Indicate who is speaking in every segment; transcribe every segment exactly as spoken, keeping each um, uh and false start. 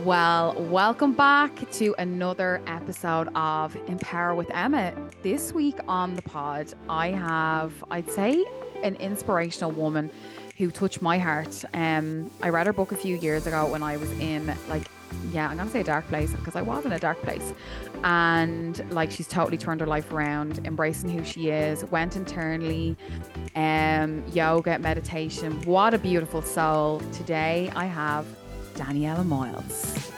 Speaker 1: Well, welcome back to another episode of Empower with Emma. This week on the pod, I have, I'd say, an inspirational woman who touched my heart. Um, I read her book a few years ago when I was in, like, yeah, I'm going to say a dark place because I was in a dark place. And, like, she's totally turned her life around, embracing who she is, went internally, um, yoga, meditation. What a beautiful soul. Today, I have Daniela Moyles.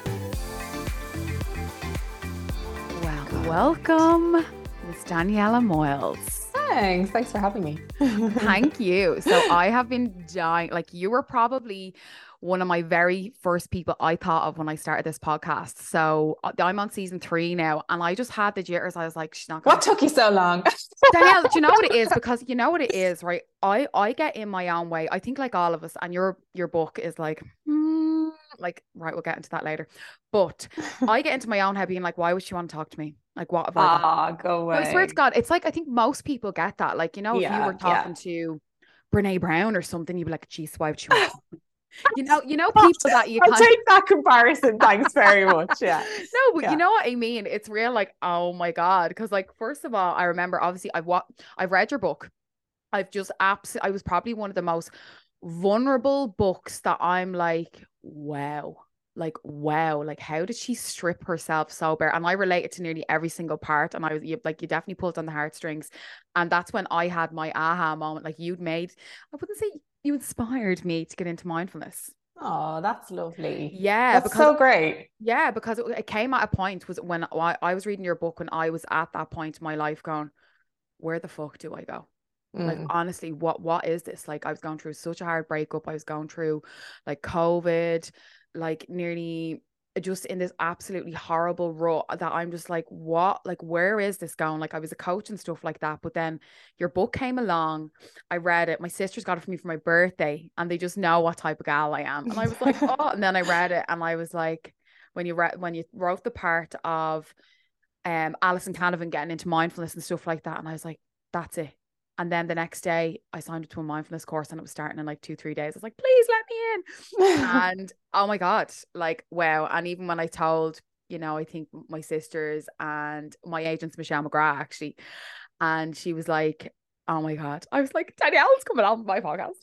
Speaker 1: Well, welcome, Miss Daniela Moyles.
Speaker 2: Thanks. Thanks for having me.
Speaker 1: Thank you. So I have been dying. Like, you were probably one of my very first people I thought of when I started this podcast. So I'm on season three now, and I just had the jitters. I was like, she's not gonna
Speaker 2: what took you so long?
Speaker 1: Danielle, do you know what it is? Because you know what it is, right? I, I get in my own way. I think like all of us, and your your book is like, hmm, like, right, we'll get into that later. But I get into my own head being like, why would she want to talk to me? Like, what have I done?
Speaker 2: Ah, go away.
Speaker 1: I swear to God, it's like, I think most people get that. Like, you know, if
Speaker 2: Yeah,
Speaker 1: you were talking
Speaker 2: yeah.
Speaker 1: to Brene Brown or something, you'd be like, geez, why would she want to talk to me? You know, you know, people that you
Speaker 2: I'll
Speaker 1: kind
Speaker 2: take that comparison. Thanks very much. Yeah.
Speaker 1: No, but
Speaker 2: Yeah.
Speaker 1: you know what I mean? It's real, like, oh my God. Because, like, first of all, I remember, obviously, I've what I've read your book. I've just absolutely, I was probably one of the most vulnerable books that I'm like, wow, like, wow, like, how did she strip herself so bare? And I related to nearly every single part. And I was you, like, you definitely pulled on the heartstrings. And that's when I had my aha moment. Like, you'd made, I wouldn't say you inspired me to get into mindfulness.
Speaker 2: Oh, that's lovely.
Speaker 1: Yeah,
Speaker 2: That's
Speaker 1: because
Speaker 2: so great.
Speaker 1: yeah, because it, it came at a point was when I, I was reading your book when I was at that point in my life going, where the fuck do I go? Like,
Speaker 2: Mm.
Speaker 1: honestly, what what is this? Like, I was going through such a hard breakup. I was going through like COVID, like nearly just in this absolutely horrible rut that I'm just like, what? Like, where is this going? Like, I was a coach and stuff like that. But then your book came along. I read it. My sisters got it for me for my birthday, and they just know what type of gal I am. And I was like, oh, and then I read it, and I was like, when you read when you wrote the part of um Alison Canavan getting into mindfulness and stuff like that, and I was like, that's it. And then the next day I signed up to a mindfulness course, and it was starting in like two, three days. I was like, please let me in. And oh my God, like, wow. And even when I told, you know, I think my sisters and my agent's Michelle McGrath actually, and she was like, oh my God. I was like, Danielle's coming on my podcast.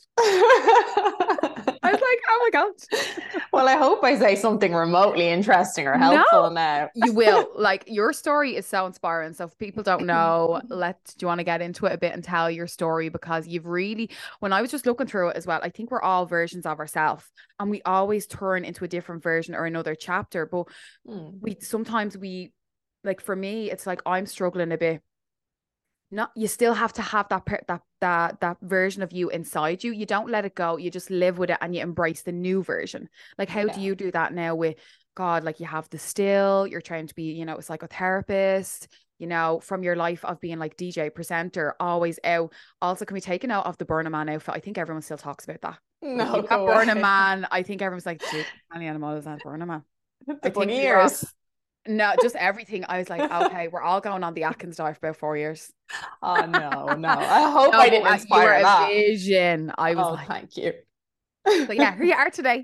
Speaker 1: I was like, oh my God.
Speaker 2: Well, I hope I say something remotely interesting or helpful
Speaker 1: No,
Speaker 2: now.
Speaker 1: you will. Like, your story is so inspiring. So if people don't know, let do you want to get into it a bit and tell your story? Because you've really, when I was just looking through it as well, I think we're all versions of ourselves, and we always turn into a different version or another chapter. But
Speaker 2: Mm.
Speaker 1: we sometimes we, like, for me, it's like I'm struggling a bit. Not, you still have to have that per, that that that version of you inside you. You don't let it go. You just live with it and you embrace the new version. Like, how
Speaker 2: Yeah.
Speaker 1: do you do that now with God? Like, you have the still, you're trying to be, you know, a psychotherapist, you know, from your life of being like D J, presenter, always out. Also, can we take a note of the Burning Man outfit? I think everyone still talks about that. Like,
Speaker 2: No,
Speaker 1: you got
Speaker 2: go
Speaker 1: Burning
Speaker 2: away.
Speaker 1: Man. I think everyone's like, gee, any animals and Burning Man.
Speaker 2: The
Speaker 1: I
Speaker 2: bunny
Speaker 1: think we were all,
Speaker 2: ears.
Speaker 1: no, just everything. I was like, okay, we're all going on the Atkins diet for about four years.
Speaker 2: Oh, no, no. I hope
Speaker 1: No,
Speaker 2: I
Speaker 1: but
Speaker 2: didn't
Speaker 1: uh, you were
Speaker 2: inspire
Speaker 1: a
Speaker 2: that.
Speaker 1: vision. I was
Speaker 2: Oh,
Speaker 1: like,
Speaker 2: thank you.
Speaker 1: so yeah, here you are today.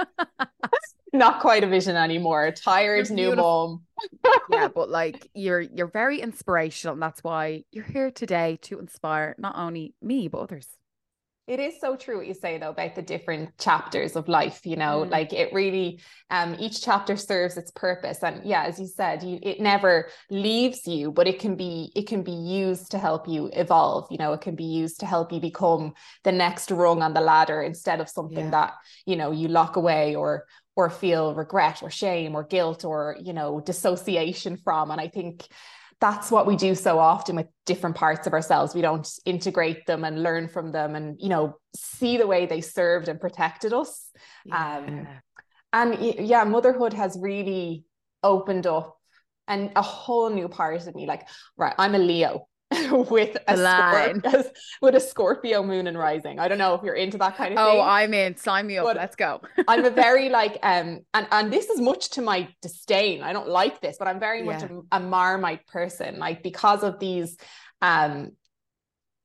Speaker 2: Not quite a vision anymore.
Speaker 1: You're
Speaker 2: Tired new
Speaker 1: beautiful.
Speaker 2: mom.
Speaker 1: Yeah, but like, you're you're very inspirational, and that's why you're here today to inspire not only me but others.
Speaker 2: It is so true what you say though about the different chapters of life, you know,
Speaker 1: Mm.
Speaker 2: like it really, um, each chapter serves its purpose. And yeah, as you said, you, it never leaves you, but it can be, it can be used to help you evolve. You know, it can be used to help you become the next rung on the ladder instead of something
Speaker 1: Yeah.
Speaker 2: that, you know, you lock away or, or feel regret or shame or guilt or, you know, dissociation from. And I think that's what we do so often with different parts of ourselves. We don't integrate them and learn from them and, you know, see the way they served and protected us.
Speaker 1: Yeah.
Speaker 2: Um, and yeah, motherhood has really opened up and a whole new part of me. Like, right, I'm a Leo with a Scorpio, with a Scorpio moon and rising. I don't know if you're into that kind of
Speaker 1: Oh,
Speaker 2: thing.
Speaker 1: I'm in. Sign me up.
Speaker 2: But
Speaker 1: let's go.
Speaker 2: I'm a very like, um, and, and this is much to my disdain. I don't like this, but I'm very
Speaker 1: Yeah.
Speaker 2: much a, a Marmite person, like because of these, um,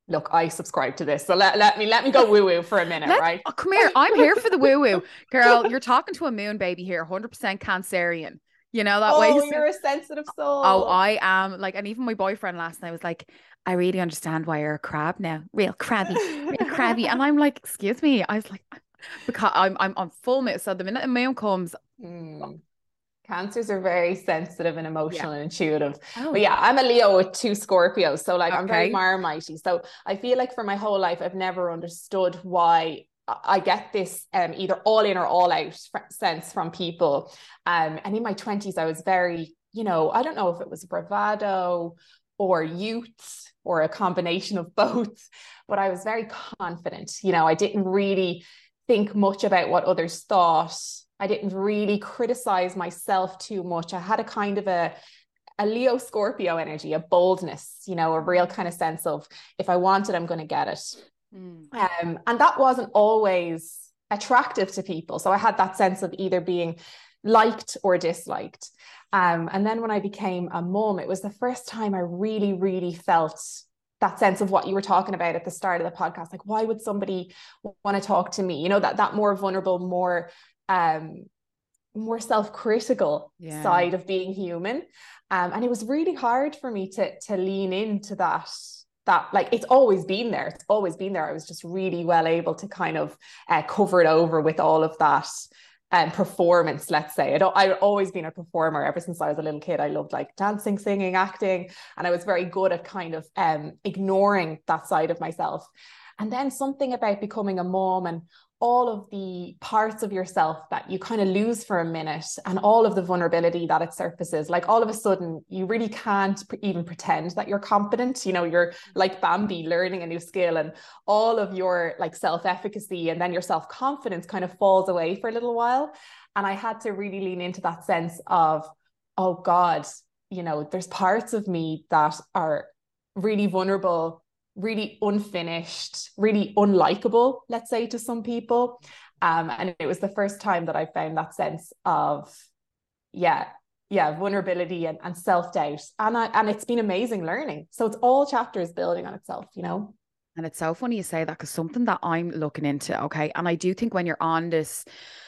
Speaker 2: look, I subscribe to this. So let, let me let me go woo-woo for a minute,
Speaker 1: Let,
Speaker 2: right?
Speaker 1: oh, come here. I'm here for the woo-woo. Girl, you're talking to a moon baby here, one hundred percent Cancerian. You know that way?
Speaker 2: Oh, you're a sensitive
Speaker 1: Oh,
Speaker 2: soul.
Speaker 1: I am. Like, and even my boyfriend last night was like, I really understand why you're a crab now. Real crabby, real crabby. And I'm like, excuse me. I was like, because I'm I'm on full moon. So the minute a moon comes,
Speaker 2: Mm. Cancers are very sensitive and
Speaker 1: yeah.
Speaker 2: emotional and intuitive. But
Speaker 1: Oh,
Speaker 2: yeah, I'm a Leo with two Scorpios. So like I'm very
Speaker 1: okay.
Speaker 2: Marmite. So I feel like for my whole life, I've never understood why I get this um, either all in or all out sense from people. Um, and in my twenties, I was very, you know, I don't know if it was bravado or youth or a combination of both, but I was very confident. You know, I didn't really think much about what others thought. I didn't really criticize myself too much. I had a kind of a a Leo Scorpio energy, a boldness, you know, a real kind of sense of if I want it, I'm going to get it.
Speaker 1: Mm.
Speaker 2: Um, and that wasn't always attractive to people. So I had that sense of either being liked or disliked. Um, and then when I became a mum, it was the first time I really, really felt that sense of what you were talking about at the start of the podcast. Like, why would somebody want to talk to me? You know, that that more vulnerable, more um, more self-critical
Speaker 1: Yeah.
Speaker 2: side of being human. Um, and it was really hard for me to to lean into that that like it's always been there. It's always been there. I was just really well able to kind of uh, cover it over with all of that um, performance, let's say. I don't, I've always been a performer ever since I was a little kid. I loved like dancing, singing, acting, and I was very good at kind of um, ignoring that side of myself. And then something about becoming a mom and all of the parts of yourself that you kind of lose for a minute and all of the vulnerability that it surfaces, like all of a sudden you really can't even pretend that you're competent. You know, you're like Bambi learning a new skill, and all of your like self-efficacy and then your self-confidence kind of falls away for a little while. And I had to really lean into that sense of, oh God, you know, there's parts of me that are really vulnerable, really unfinished, really unlikable, let's say, to some people. Um, and it was the first time that I found that sense of, yeah, yeah, vulnerability and, and self-doubt. And I, and it's been amazing learning. So it's all chapters building on itself, you know?
Speaker 1: And it's so funny you say that, because something that I'm looking into, okay, and I do think when you're on this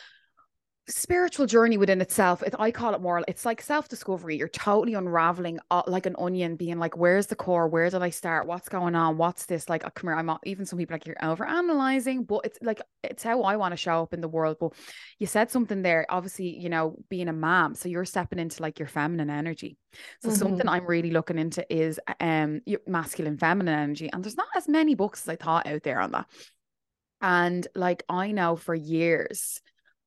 Speaker 1: spiritual journey within itself, it, I call it more, it's like self-discovery. You're totally unraveling uh, like an onion, being like, where's the core, where did I start, what's going on, what's this like, uh, come here, I'm not, even some people like, you're over analyzing, but it's like, it's how I want to show up in the world. But you said something there, obviously, you know, being a mom, so you're stepping into like your feminine energy. So mm-hmm. something I'm really looking into is um your masculine, feminine energy, and there's not as many books as I thought out there on that. And like, I know for years,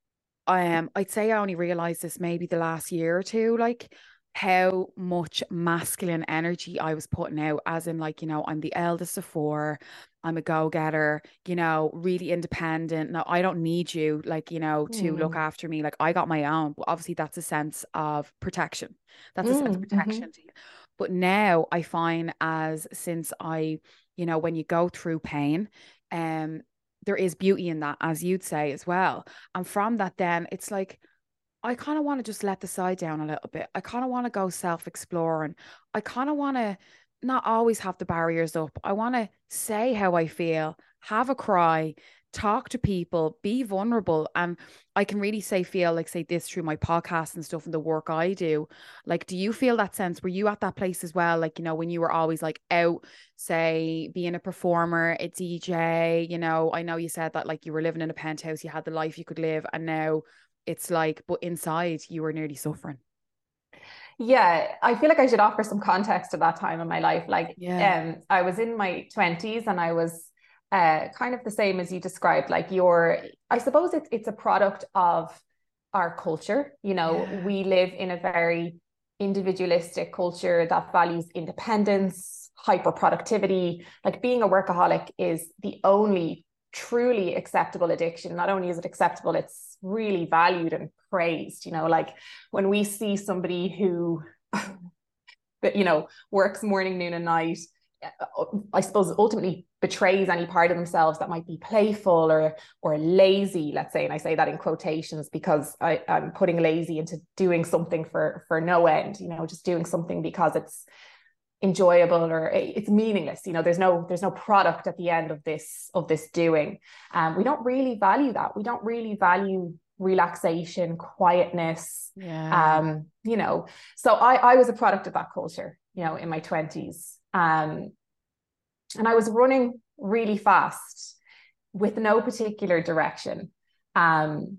Speaker 1: um, I'd say I only realized this maybe the last year or two, like how much masculine energy I was putting out, as in like, you know, I'm the eldest of four, I'm a go-getter, you know, really independent. No, I don't need you, like, you know, to mm. look after me. Like, I got my own. But obviously that's a sense of protection. That's a mm, sense of protection mm-hmm. to you. But now I find, as since I, you know, when you go through pain, um, there is beauty in that, as you'd say as well. And from that, then it's like, I kind of want to just let the side down a little bit. I kind of want to go self-exploring. I kind of want to not always have the barriers up. I want to say how I feel, have a cry, talk to people, be vulnerable. And I can really say, feel like, say this through my podcast and stuff and the work I do. Like, do you feel that sense? Were you at that place as well? Like, you know, when you were always like out, say, being a performer, a D J, you know, I know you said that like you were living in a penthouse, you had the life you could live, and now it's like, but inside you were nearly suffering.
Speaker 2: Yeah, I feel like I should offer some context to that time in my life. Like, yeah. um, I was in my twenties and I was uh, kind of the same as you described. Like, you're, I suppose it's it's a product of our culture. You know, yeah. we live in a very individualistic culture that values independence, hyper productivity. Like, being a workaholic is the only truly acceptable addiction. Not only is it acceptable, it's really valued and praised. You know, like when we see somebody who, but you know, works morning, noon, and night, I suppose ultimately betrays any part of themselves that might be playful or or lazy, let's say, and I say that in quotations because I, I'm putting lazy into doing something for for no end. You know, just doing something because it's enjoyable or it's meaningless. You know, there's no there's no product at the end of this of this doing. Um, we don't really value that. We don't really value relaxation, quietness.
Speaker 1: Yeah.
Speaker 2: Um, you know, so I I was a product of that culture, you know, in my twenties. Um, and I was running really fast with no particular direction. Um,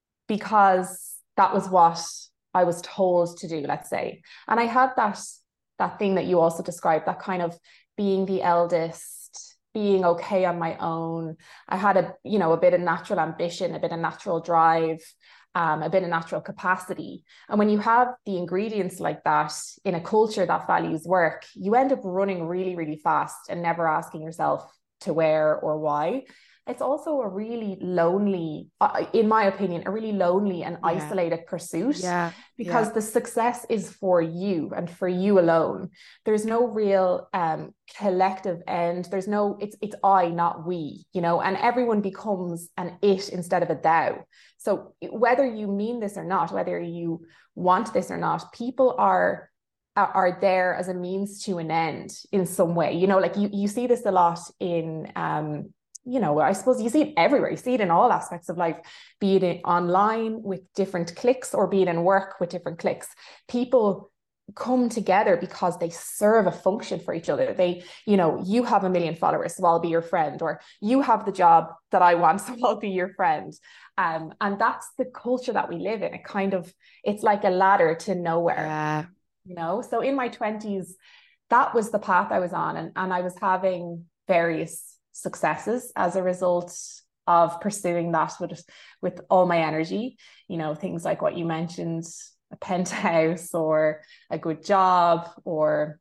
Speaker 2: because that was what I was told to do, let's say. And I had that that thing that you also described, that kind of being the eldest, being okay on my own. I had a, you know, a bit of natural ambition, a bit of natural drive, um, a bit of natural capacity. And when you have the ingredients like that in a culture that values work, you end up running really, really fast and never asking yourself to where or why. It's also a really lonely, uh, in my opinion, a really lonely and
Speaker 1: Yeah.
Speaker 2: isolated pursuit.
Speaker 1: Yeah.
Speaker 2: Because
Speaker 1: yeah.
Speaker 2: the success is for you and for you alone. There's no real um, collective end. There's no, it's it's I, not we, you know, and everyone becomes an it instead of a thou. So whether you mean this or not, whether you want this or not, people are are there as a means to an end in some way. You know, like you you see this a lot in um you know, I suppose you see it everywhere. You see it in all aspects of life, be it online with different clicks or be it in work with different clicks. People come together because they serve a function for each other. They, you know, you have a million followers, so I'll be your friend, or you have the job that I want, so I'll be your friend. Um, and that's the culture that we live in. It kind of, it's like a ladder to nowhere,
Speaker 1: Yeah.
Speaker 2: you know? So in my twenties, that was the path I was on. And, and I was having various successes as a result of pursuing that with, with all my energy, you know, things like what you mentioned, a penthouse or a good job, or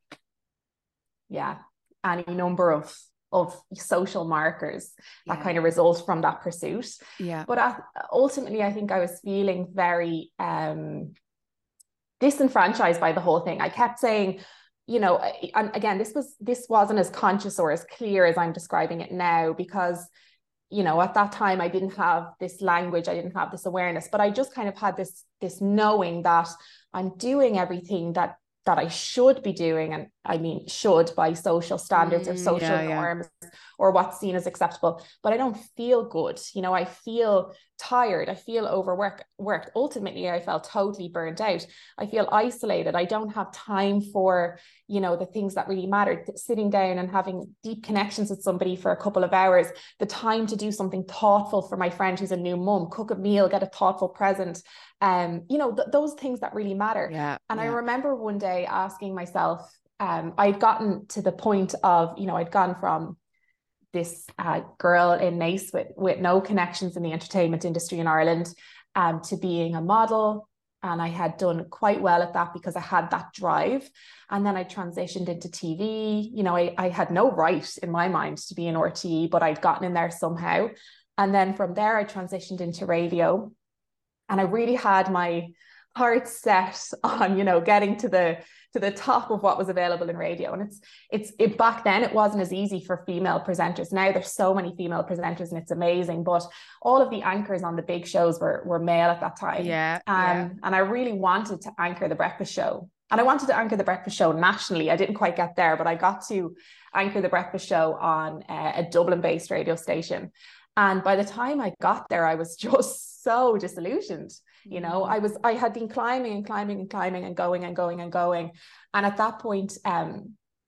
Speaker 2: yeah, any number of of social markers that
Speaker 1: Yeah.
Speaker 2: kind of result from that pursuit.
Speaker 1: Yeah.
Speaker 2: But I, ultimately, I think I was feeling very um, disenfranchised by the whole thing. I kept saying, you know, and again, this was this wasn't as conscious or as clear as I'm describing it now, because, you know, at that time I didn't have this language, I didn't have this awareness, but I just kind of had this this knowing that I'm doing everything that that I should be doing, and I mean should by social standards or
Speaker 1: Mm,
Speaker 2: social
Speaker 1: yeah, yeah.
Speaker 2: norms or what's seen as acceptable, but I don't feel good. You know, I feel tired, I feel overworked worked. Ultimately, I felt totally burnt out. I feel isolated. I don't have time for, you know, the things that really matter, sitting down and having deep connections with somebody for a couple of hours, the time to do something thoughtful for my friend who's a new mum, cook a meal, get a thoughtful present, um, you know, th- those things that really matter.
Speaker 1: Yeah.
Speaker 2: And
Speaker 1: yeah.
Speaker 2: I remember one day asking myself, um, I'd gotten to the point of, you know, I'd gone from this uh, girl in Naas with, with no connections in the entertainment industry in Ireland, um, to being a model. And I had done quite well at that because I had that drive. And then I transitioned into T V. You know, I, I had no right in my mind to be an R T E, but I'd gotten in there somehow. And then from there, I transitioned into radio. And I really had my heart set on, you know, getting to the to the top of what was available in radio. And it's it's it back then it wasn't as easy for female presenters. Now there's so many female presenters and it's amazing, but all of the anchors on the big shows were were male at that time.
Speaker 1: Yeah,
Speaker 2: um
Speaker 1: yeah.
Speaker 2: And I really wanted to anchor the breakfast show, and I wanted to anchor the breakfast show nationally. I didn't quite get there, but I got to anchor the breakfast show on a, a Dublin based radio station. And by the time I got there, I was just so disillusioned. You know, I was, I had been climbing and climbing and climbing and going and going and going. And at that point, um,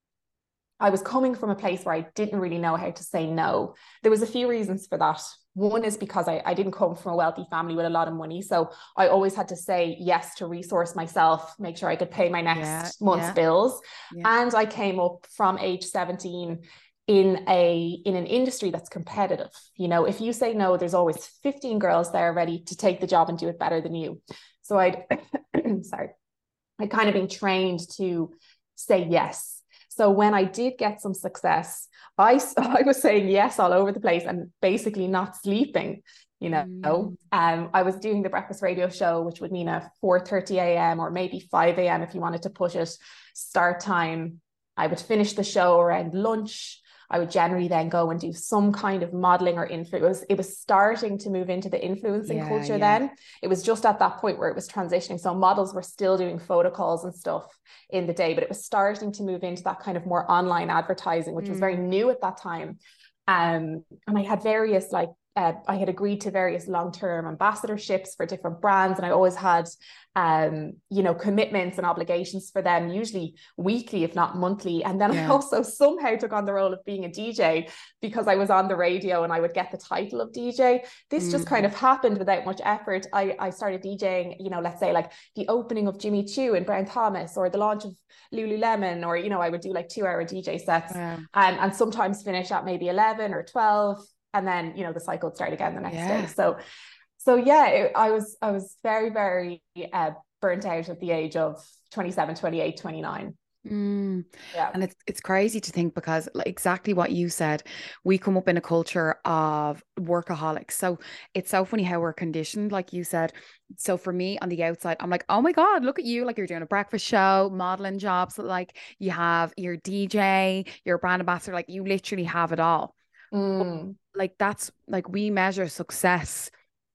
Speaker 2: I was coming from a place where I didn't really know how to say no. There was a few reasons for that. One is because I, I didn't come from a wealthy family with a lot of money. So I always had to say yes to resource myself, make sure I could pay my next
Speaker 1: Yeah,
Speaker 2: month's
Speaker 1: yeah.
Speaker 2: bills.
Speaker 1: Yeah.
Speaker 2: And I came up from age seventeen in a in an industry that's competitive. You know, if you say no, there's always fifteen girls there ready to take the job and do it better than you. So I'd sorry, I'd kind of been trained to say yes. So when I did get some success, I I was saying yes all over the place and basically not sleeping. You know,
Speaker 1: Mm.
Speaker 2: um, I was doing the breakfast radio show, which would mean a four thirty a.m. or maybe five a.m. if you wanted to push it start time. I would finish the show around lunch. I would generally then go and do some kind of modeling or influence. It was starting to move into the influencing
Speaker 1: Yeah,
Speaker 2: culture
Speaker 1: yeah.
Speaker 2: then. It was just at that point where it was transitioning. So models were still doing photo calls and stuff in the day, but it was starting to move into that kind of more online advertising, which was very
Speaker 1: Mm.
Speaker 2: new at that time. Um, and I had various like, uh, I had agreed to various long-term ambassadorships for different brands, and I always had, um, you know, commitments and obligations for them, usually weekly, if not monthly. And then I
Speaker 1: Yeah.
Speaker 2: also somehow took on the role of being a D J because I was on the radio and I would get the title of D J. This just kind
Speaker 1: Mm.
Speaker 2: of happened without much effort. I, I started DJing, you know, let's say like the opening of Jimmy Choo and Brown Thomas, or the launch of Lululemon, or, you know, I would do like two hour D J sets,
Speaker 1: Wow.
Speaker 2: and, and sometimes finish at maybe eleven or twelve. And then, you know, the cycle would start again the next
Speaker 1: Yeah.
Speaker 2: day. So, so yeah, it, I was, I was very, very uh, burnt out at the age of twenty-seven, twenty-eight, twenty-nine.
Speaker 1: Mm.
Speaker 2: Yeah.
Speaker 1: And it's it's crazy to think, because like exactly what you said, we come up in a culture of workaholics. So it's so funny how we're conditioned, like you said. So for me on the outside, I'm like, oh my God, look at you. Like you're doing a breakfast show, modeling jobs, like you have your D J, your brand ambassador, like you literally have it all. But,
Speaker 2: Mm.
Speaker 1: like that's like we measure success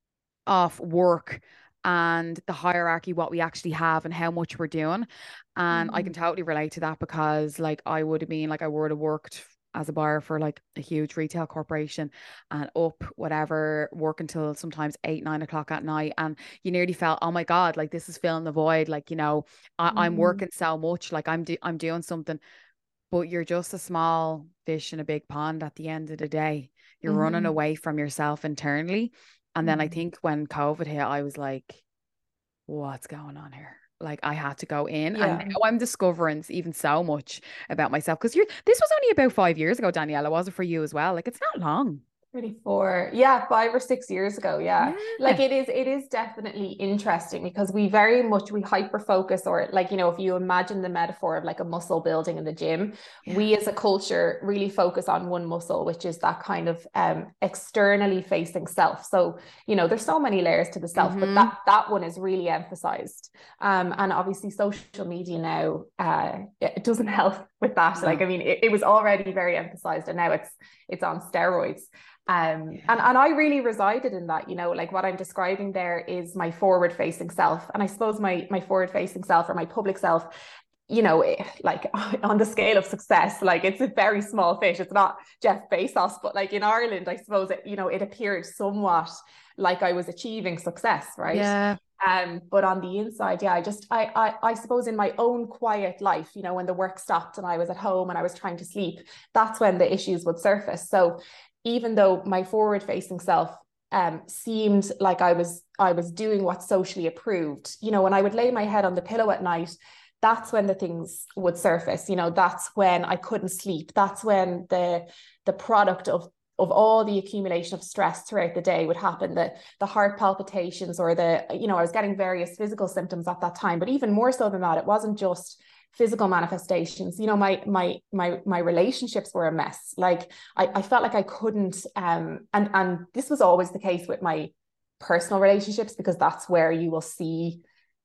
Speaker 1: off work and the hierarchy, what we actually have and how much we're doing. And I can
Speaker 2: Mm.
Speaker 1: totally relate to that, because like I would have been like I would have worked as a buyer for like a huge retail corporation and up whatever, work until sometimes eight, nine o'clock at night. And you nearly felt, oh my God, like this is filling the void. Like, you know, I, I'm
Speaker 2: Mm.
Speaker 1: working so much, like I'm do I'm doing something, but you're just a small fish in a big pond at the end of the day. You're running
Speaker 2: Mm.
Speaker 1: away from yourself internally. And then I
Speaker 2: Mm.
Speaker 1: think when COVID hit, I was like, what's going on here? Like I had to go in, and
Speaker 2: Yeah.
Speaker 1: now I'm discovering even so much about myself, because you're this was only about five years ago, Daniela, was it for you as well? Like it's not long.
Speaker 2: twenty-four, yeah, five or six years ago. Yeah, like
Speaker 1: Yeah.
Speaker 2: it is it is definitely interesting because we very much we hyper focus, or like, you know, if you imagine the metaphor of like a muscle building in the gym,
Speaker 1: Yeah.
Speaker 2: we as a culture really focus on one muscle, which is that kind of um externally facing self. So, you know, there's so many layers to the self, but
Speaker 1: Mm-hmm.
Speaker 2: that that one is really emphasized. Um and obviously social media now, uh it doesn't help with that. Like,
Speaker 1: No.
Speaker 2: I mean, it, it was already very emphasized, and now it's it's on steroids. Um,
Speaker 1: Yeah.
Speaker 2: and, and I really resided in that, you know, like what I'm describing there is my forward facing self. And I suppose my, my forward facing self, or my public self, you know, like on the scale of success, like it's a very small fish. It's not Jeff Bezos, but like in Ireland, I suppose it, you know, it appeared somewhat like I was achieving success, right?
Speaker 1: Yeah.
Speaker 2: Um, but on the inside, yeah, I just, I, I, I suppose in my own quiet life, you know, when the work stopped and I was at home and I was trying to sleep, that's when the issues would surface. So even though my forward facing self um, seemed like I was, I was doing what's socially approved, you know, when I would lay my head on the pillow at night, that's when the things would surface. You know, that's when I couldn't sleep. That's when the, the product of of all the accumulation of stress throughout the day would happen, the, the heart palpitations, or the, you know, I was getting various physical symptoms at that time. But even more so than that, it wasn't just physical manifestations. You know, my my my my relationships were a mess. Like I, I felt like I couldn't, um, and and this was always the case with my personal relationships, because that's where you will see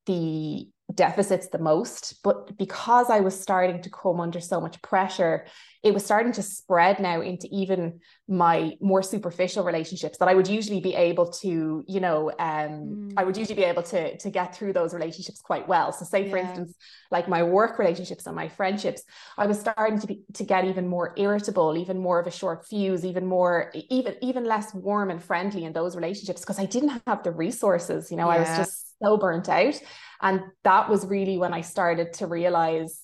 Speaker 2: the deficits the most. But because I was starting to come under so much pressure, it was starting to spread now into even my more superficial relationships that I would usually be able to, you know, um,
Speaker 1: Mm.
Speaker 2: I would usually be able to, to get through those relationships quite well. So say, for
Speaker 1: Yeah.
Speaker 2: instance, like my work relationships and my friendships, I was starting to be, to get even more irritable, even more of a short fuse, even more, even, even less warm and friendly in those relationships, because I didn't have the resources, you know, I was
Speaker 1: Yeah.
Speaker 2: just so burnt out. And that was really when I started to realize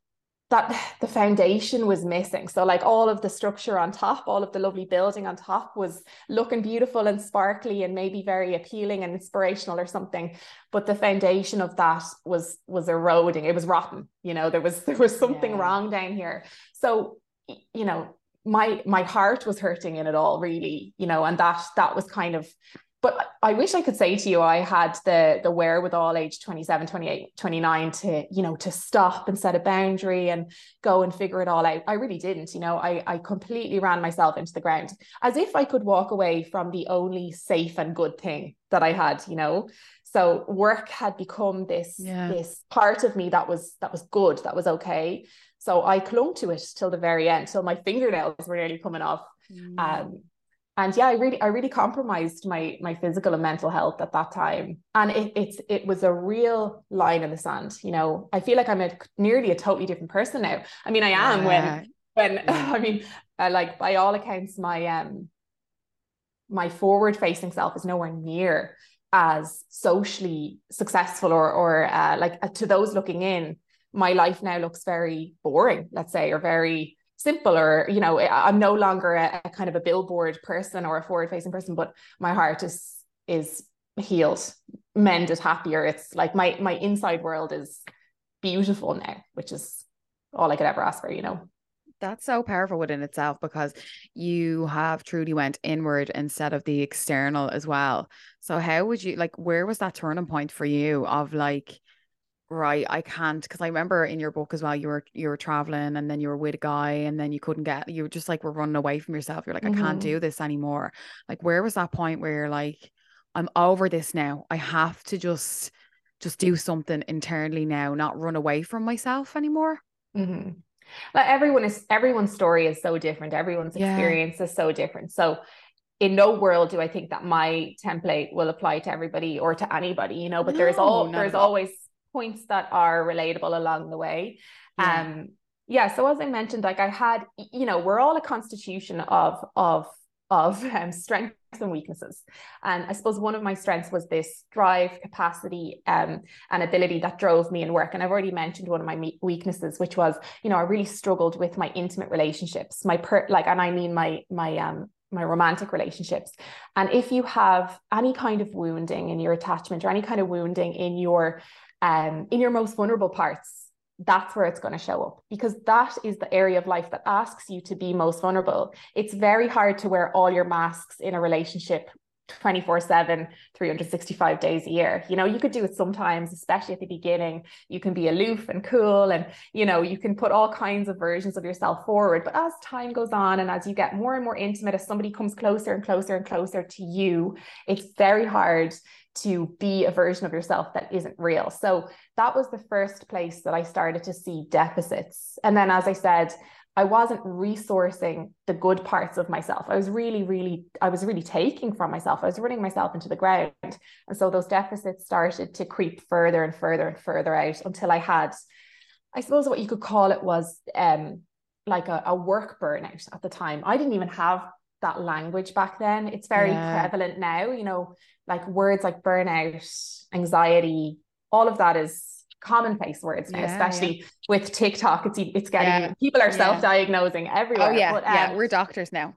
Speaker 2: that the foundation was missing. So like all of the structure on top, all of the lovely building on top was looking beautiful and sparkly and maybe very appealing and inspirational or something, but the foundation of that was was eroding. It was rotten. You know, there was there was something
Speaker 1: Yeah.
Speaker 2: wrong down here. So, you know, my my heart was hurting in it all, really, you know, and that that was kind of, but I wish I could say to you, I had the the wherewithal age twenty-seven, twenty-eight, twenty-nine to, you know, to stop and set a boundary and go and figure it all out. I really didn't, you know, I, I completely ran myself into the ground, as if I could walk away from the only safe and good thing that I had, you know. So work had become this,
Speaker 1: Yeah.
Speaker 2: this part of me that was, that was good, that was okay. So I clung to it till the very end, till my fingernails were nearly coming off.
Speaker 1: Mm.
Speaker 2: Um, and yeah, I really, I really compromised my my physical and mental health at that time. And it it's it was a real line in the sand. You know, I feel like I'm a nearly a totally different person now. I mean, I am
Speaker 1: Yeah.
Speaker 2: when when
Speaker 1: Yeah.
Speaker 2: I mean, uh, like by all accounts, my um my forward facing self is nowhere near as socially successful, or or uh, like uh, to those looking in, my life now looks very boring, let's say, or very simple, or, you know, I'm no longer a, a kind of a billboard person or a forward facing person, but my heart is is healed, mended, happier. It's like my my inside world is beautiful now, which is all I could ever ask for, you know.
Speaker 1: That's so powerful within itself, because you have truly went inward instead of the external as well. So how would you, like, where was that turning point for you of like, right, I can't, because I remember in your book as well, you were you were traveling and then you were with a guy and then you couldn't get, you were just like, were running away from yourself. You're like, I can't
Speaker 2: Mm-hmm.
Speaker 1: do this anymore. Like, where was that point where you're like, I'm over this now. I have to just just do something internally now, not run away from myself anymore.
Speaker 2: Mm-hmm. Like everyone is everyone's story is so different. Everyone's
Speaker 1: Yeah.
Speaker 2: experience is so different. So in no world do I think that my template will apply to everybody or to anybody, you know, but there's
Speaker 1: No,
Speaker 2: all
Speaker 1: not
Speaker 2: there's
Speaker 1: at all.
Speaker 2: always points that are relatable along the way.
Speaker 1: Yeah.
Speaker 2: Um yeah, so as I mentioned, like I had, you know, we're all a constitution of of of um, strengths and weaknesses. And I suppose one of my strengths was this drive, capacity, um, and ability that drove me in work. And I've already mentioned one of my weaknesses, which was, you know, I really struggled with my intimate relationships, my per like, and I mean my my um my romantic relationships. And if you have any kind of wounding in your attachment, or any kind of wounding in your um in your most vulnerable parts, that's where it's going to show up, because that is the area of life that asks you to be most vulnerable. It's very hard to wear all your masks in a relationship twenty-four seven, three hundred sixty-five days a year. You know, you could do it sometimes, especially at the beginning. You can be aloof and cool, and, you know, you can put all kinds of versions of yourself forward. But as time goes on, and as you get more and more intimate, as somebody comes closer and closer and closer to you, it's very hard to be a version of yourself that isn't real. So that was the first place that I started to see deficits. And then, as I said, I wasn't resourcing the good parts of myself. I was really, really, I was really taking from myself. I was running myself into the ground. And so those deficits started to creep further and further and further out until I had, I suppose what you could call it was um, like a, a work burnout at the time. I didn't even have that language back then. It's very
Speaker 1: Yeah.
Speaker 2: prevalent now, you know, like words like burnout, anxiety, all of that is commonplace words now,
Speaker 1: Yeah. Yeah.
Speaker 2: especially with TikTok. It's it's
Speaker 1: Yeah.
Speaker 2: getting, people are
Speaker 1: Yeah.
Speaker 2: self-diagnosing
Speaker 1: Oh
Speaker 2: everywhere.
Speaker 1: yeah.
Speaker 2: But
Speaker 1: Yeah.
Speaker 2: um
Speaker 1: We're doctors now.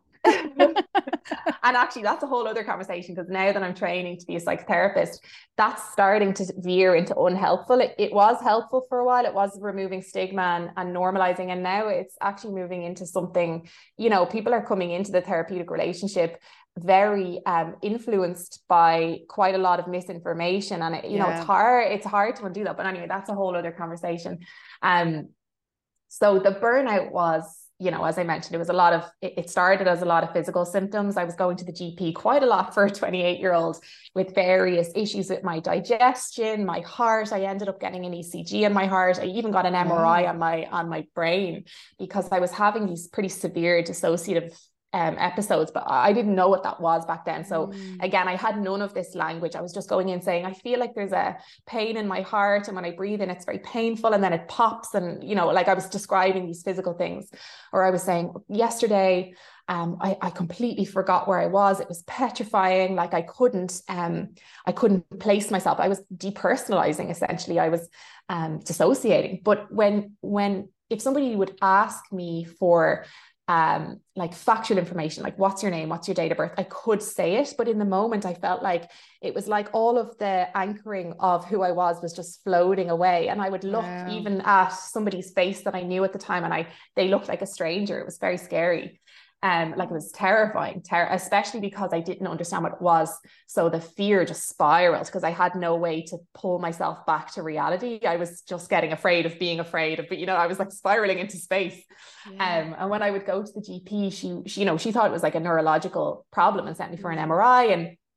Speaker 2: and actually that's a whole other conversation, because now that I'm training to be a psychotherapist, that's starting to veer into unhelpful. It, it was helpful for a while. It was removing stigma and, and normalizing, and now it's actually moving into something, you know, people are coming into the therapeutic relationship very um, influenced by quite a lot of misinformation, and it, you know, it's
Speaker 1: Yeah.
Speaker 2: hard it's hard to undo that. But anyway, that's a whole other conversation. Um so the burnout was, you know, as I mentioned, it was a lot of, it started as a lot of physical symptoms. I was going to the G P quite a lot for a twenty-eight year old with various issues with my digestion, my heart. I ended up getting an E C G on my heart. I even got an M R I
Speaker 1: Wow.
Speaker 2: on my, on my brain, because I was having these pretty severe dissociative um, episodes, but I didn't know what that was back then. So
Speaker 1: Mm.
Speaker 2: again, I had none of this language. I was just going in saying, I feel like there's a pain in my heart, and when I breathe in, it's very painful, and then it pops, and, you know, like I was describing these physical things. Or I was saying, yesterday, um, I, I completely forgot where I was. It was petrifying. Like I couldn't, um, I couldn't place myself. I was depersonalizing, essentially. I was um, dissociating. But when, when, if somebody would ask me for um like factual information, like what's your name, what's your date of birth, I could say it, but in the moment I felt like it was like all of the anchoring of who I was was just floating away. And I would look
Speaker 1: Wow.
Speaker 2: even at somebody's face that I knew at the time, and I they looked like a stranger. It was very scary. Um, like it was terrifying, ter- especially because I didn't understand what it was. So the fear just spiraled, because I had no way to pull myself back to reality. I was just getting afraid of being afraid of, you know, I was like spiraling into space.
Speaker 1: Yeah.
Speaker 2: Um, and when I would go to the G P, she, she, you know, she thought it was like a neurological problem and sent me for an M R I. And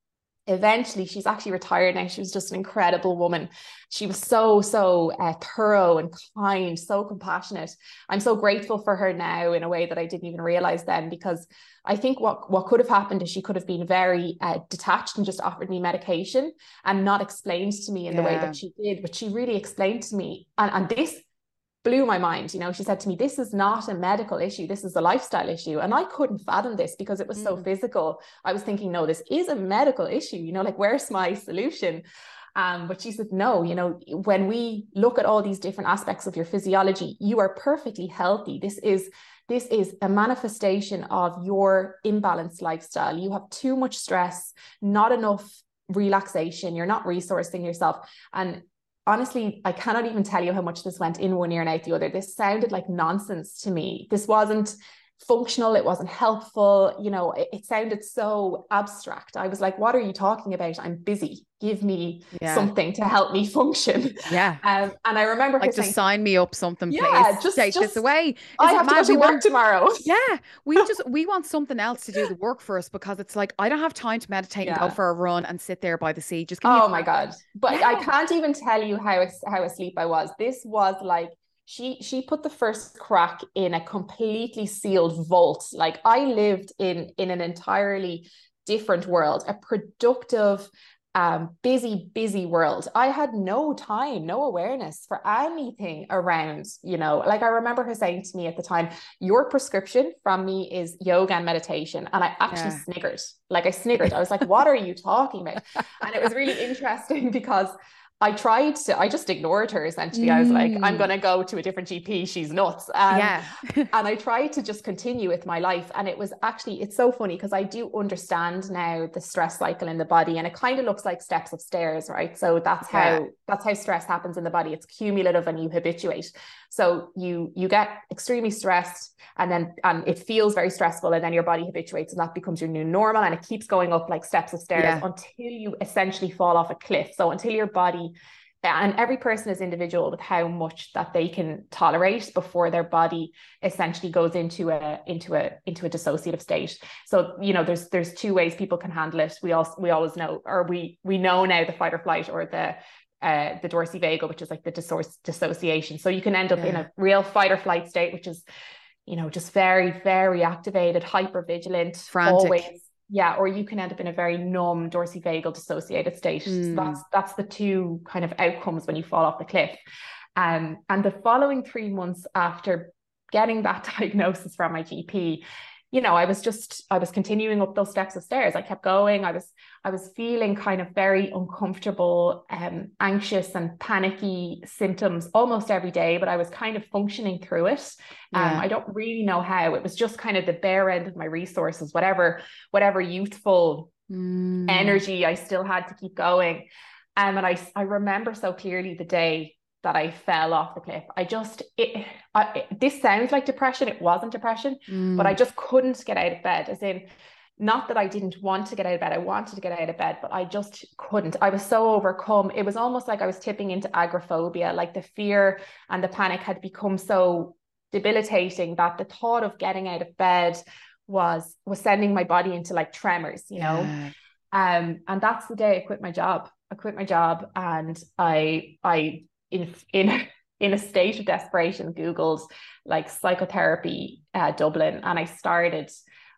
Speaker 2: eventually, she's actually retired now. She was just an incredible woman. She was so, so uh, thorough and kind, so compassionate. I'm so grateful for her now in a way that I didn't even realize then, because I think what, what could have happened is she could have been very uh, detached and just offered me medication and not explained to me in yeah. the way that she did. But she really explained to me, and, and this blew my mind. You know, she said to me, this is not a medical issue, this is a lifestyle issue. And I couldn't fathom this because it was mm. so physical. I was thinking, no, this is a medical issue, you know, like, where's my solution? Um, but she said, no, you know, when we look at all these different aspects of your physiology, you are perfectly healthy. This is This is a manifestation of your imbalanced lifestyle. You have too much stress, not enough relaxation, you're not resourcing yourself. And honestly, I cannot even tell you how much this went in one ear and out the other. This sounded like nonsense to me. This wasn't functional. It wasn't helpful. You know, it, it sounded so abstract. I was like, what are you talking about? I'm busy. Give me yeah. something to help me function.
Speaker 1: Yeah.
Speaker 2: Um, and I remember
Speaker 1: like, just saying, sign me up something,
Speaker 2: yeah,
Speaker 1: please.
Speaker 2: Just
Speaker 1: take
Speaker 2: just,
Speaker 1: this away. Is
Speaker 2: I have to go to work
Speaker 1: want,
Speaker 2: tomorrow.
Speaker 1: Yeah. We just, we want something else to do the work for us, because it's like, I don't have time to meditate yeah. and go for a run and sit there by the sea. Just give me
Speaker 2: oh my God. But
Speaker 1: yeah.
Speaker 2: I can't even tell you how, how asleep I was. This was like, She she put the first crack in a completely sealed vault. Like, I lived in, in an entirely different world, a productive, um, busy, busy world. I had no time, no awareness for anything around, you know, like, I remember her saying to me at the time, your prescription from me is yoga and meditation. And I actually yeah. sniggered, like I sniggered. I was like, what are you talking about? And it was really interesting because I tried to, I just ignored her essentially. Mm. I was like, I'm going to go to a different G P. She's nuts. Um,
Speaker 1: yeah.
Speaker 2: and I tried to just continue with my life. And it was actually, it's so funny because I do understand now the stress cycle in the body, and it kind of looks like steps of stairs, right? So that's yeah. how, that's how stress happens in the body. It's cumulative and you habituate. So you, you get extremely stressed, and then um, it feels very stressful, and then your body habituates, and that becomes your new normal. And it keeps going up like steps of stairs yeah. until you essentially fall off a cliff. So until your body, and every person is individual with how much that they can tolerate before their body essentially goes into a into a into a dissociative state. So, you know, there's there's two ways people can handle it. We also we always know, or we we know now, the fight or flight, or the uh the dorsivagel, which is like the disso- dissociation. So you can end up yeah. in a real fight or flight state, which is, you know, just very, very activated, hyper vigilant,
Speaker 1: frantic.
Speaker 2: Always. Yeah, or you can end up in a very numb dorsivagel dissociated state. Mm. So that's that's the two kind of outcomes when you fall off the cliff. Um, and the following three months after getting that diagnosis from my G P, you know, I was just, I was continuing up those steps of stairs. I kept going. I was, I was feeling kind of very uncomfortable, um, anxious and panicky symptoms almost every day, but I was kind of functioning through it. Um, yeah. I don't really know how. It was just kind of the bare end of my resources, whatever, whatever youthful mm. energy I still had to keep going. Um, and I, I remember so clearly the day that I fell off the cliff. I just, it, I, it, this sounds like depression. It wasn't depression, mm. but I just couldn't get out of bed. As in, not that I didn't want to get out of bed. I wanted to get out of bed, but I just couldn't. I was so overcome. It was almost like I was tipping into agoraphobia. Like, the fear and the panic had become so debilitating that the thought of getting out of bed was, was sending my body into like tremors, you know? Yeah. Um, and that's the day I quit my job. I quit my job, and I, I, in in in a state of desperation, Googled like psychotherapy uh, Dublin, and I started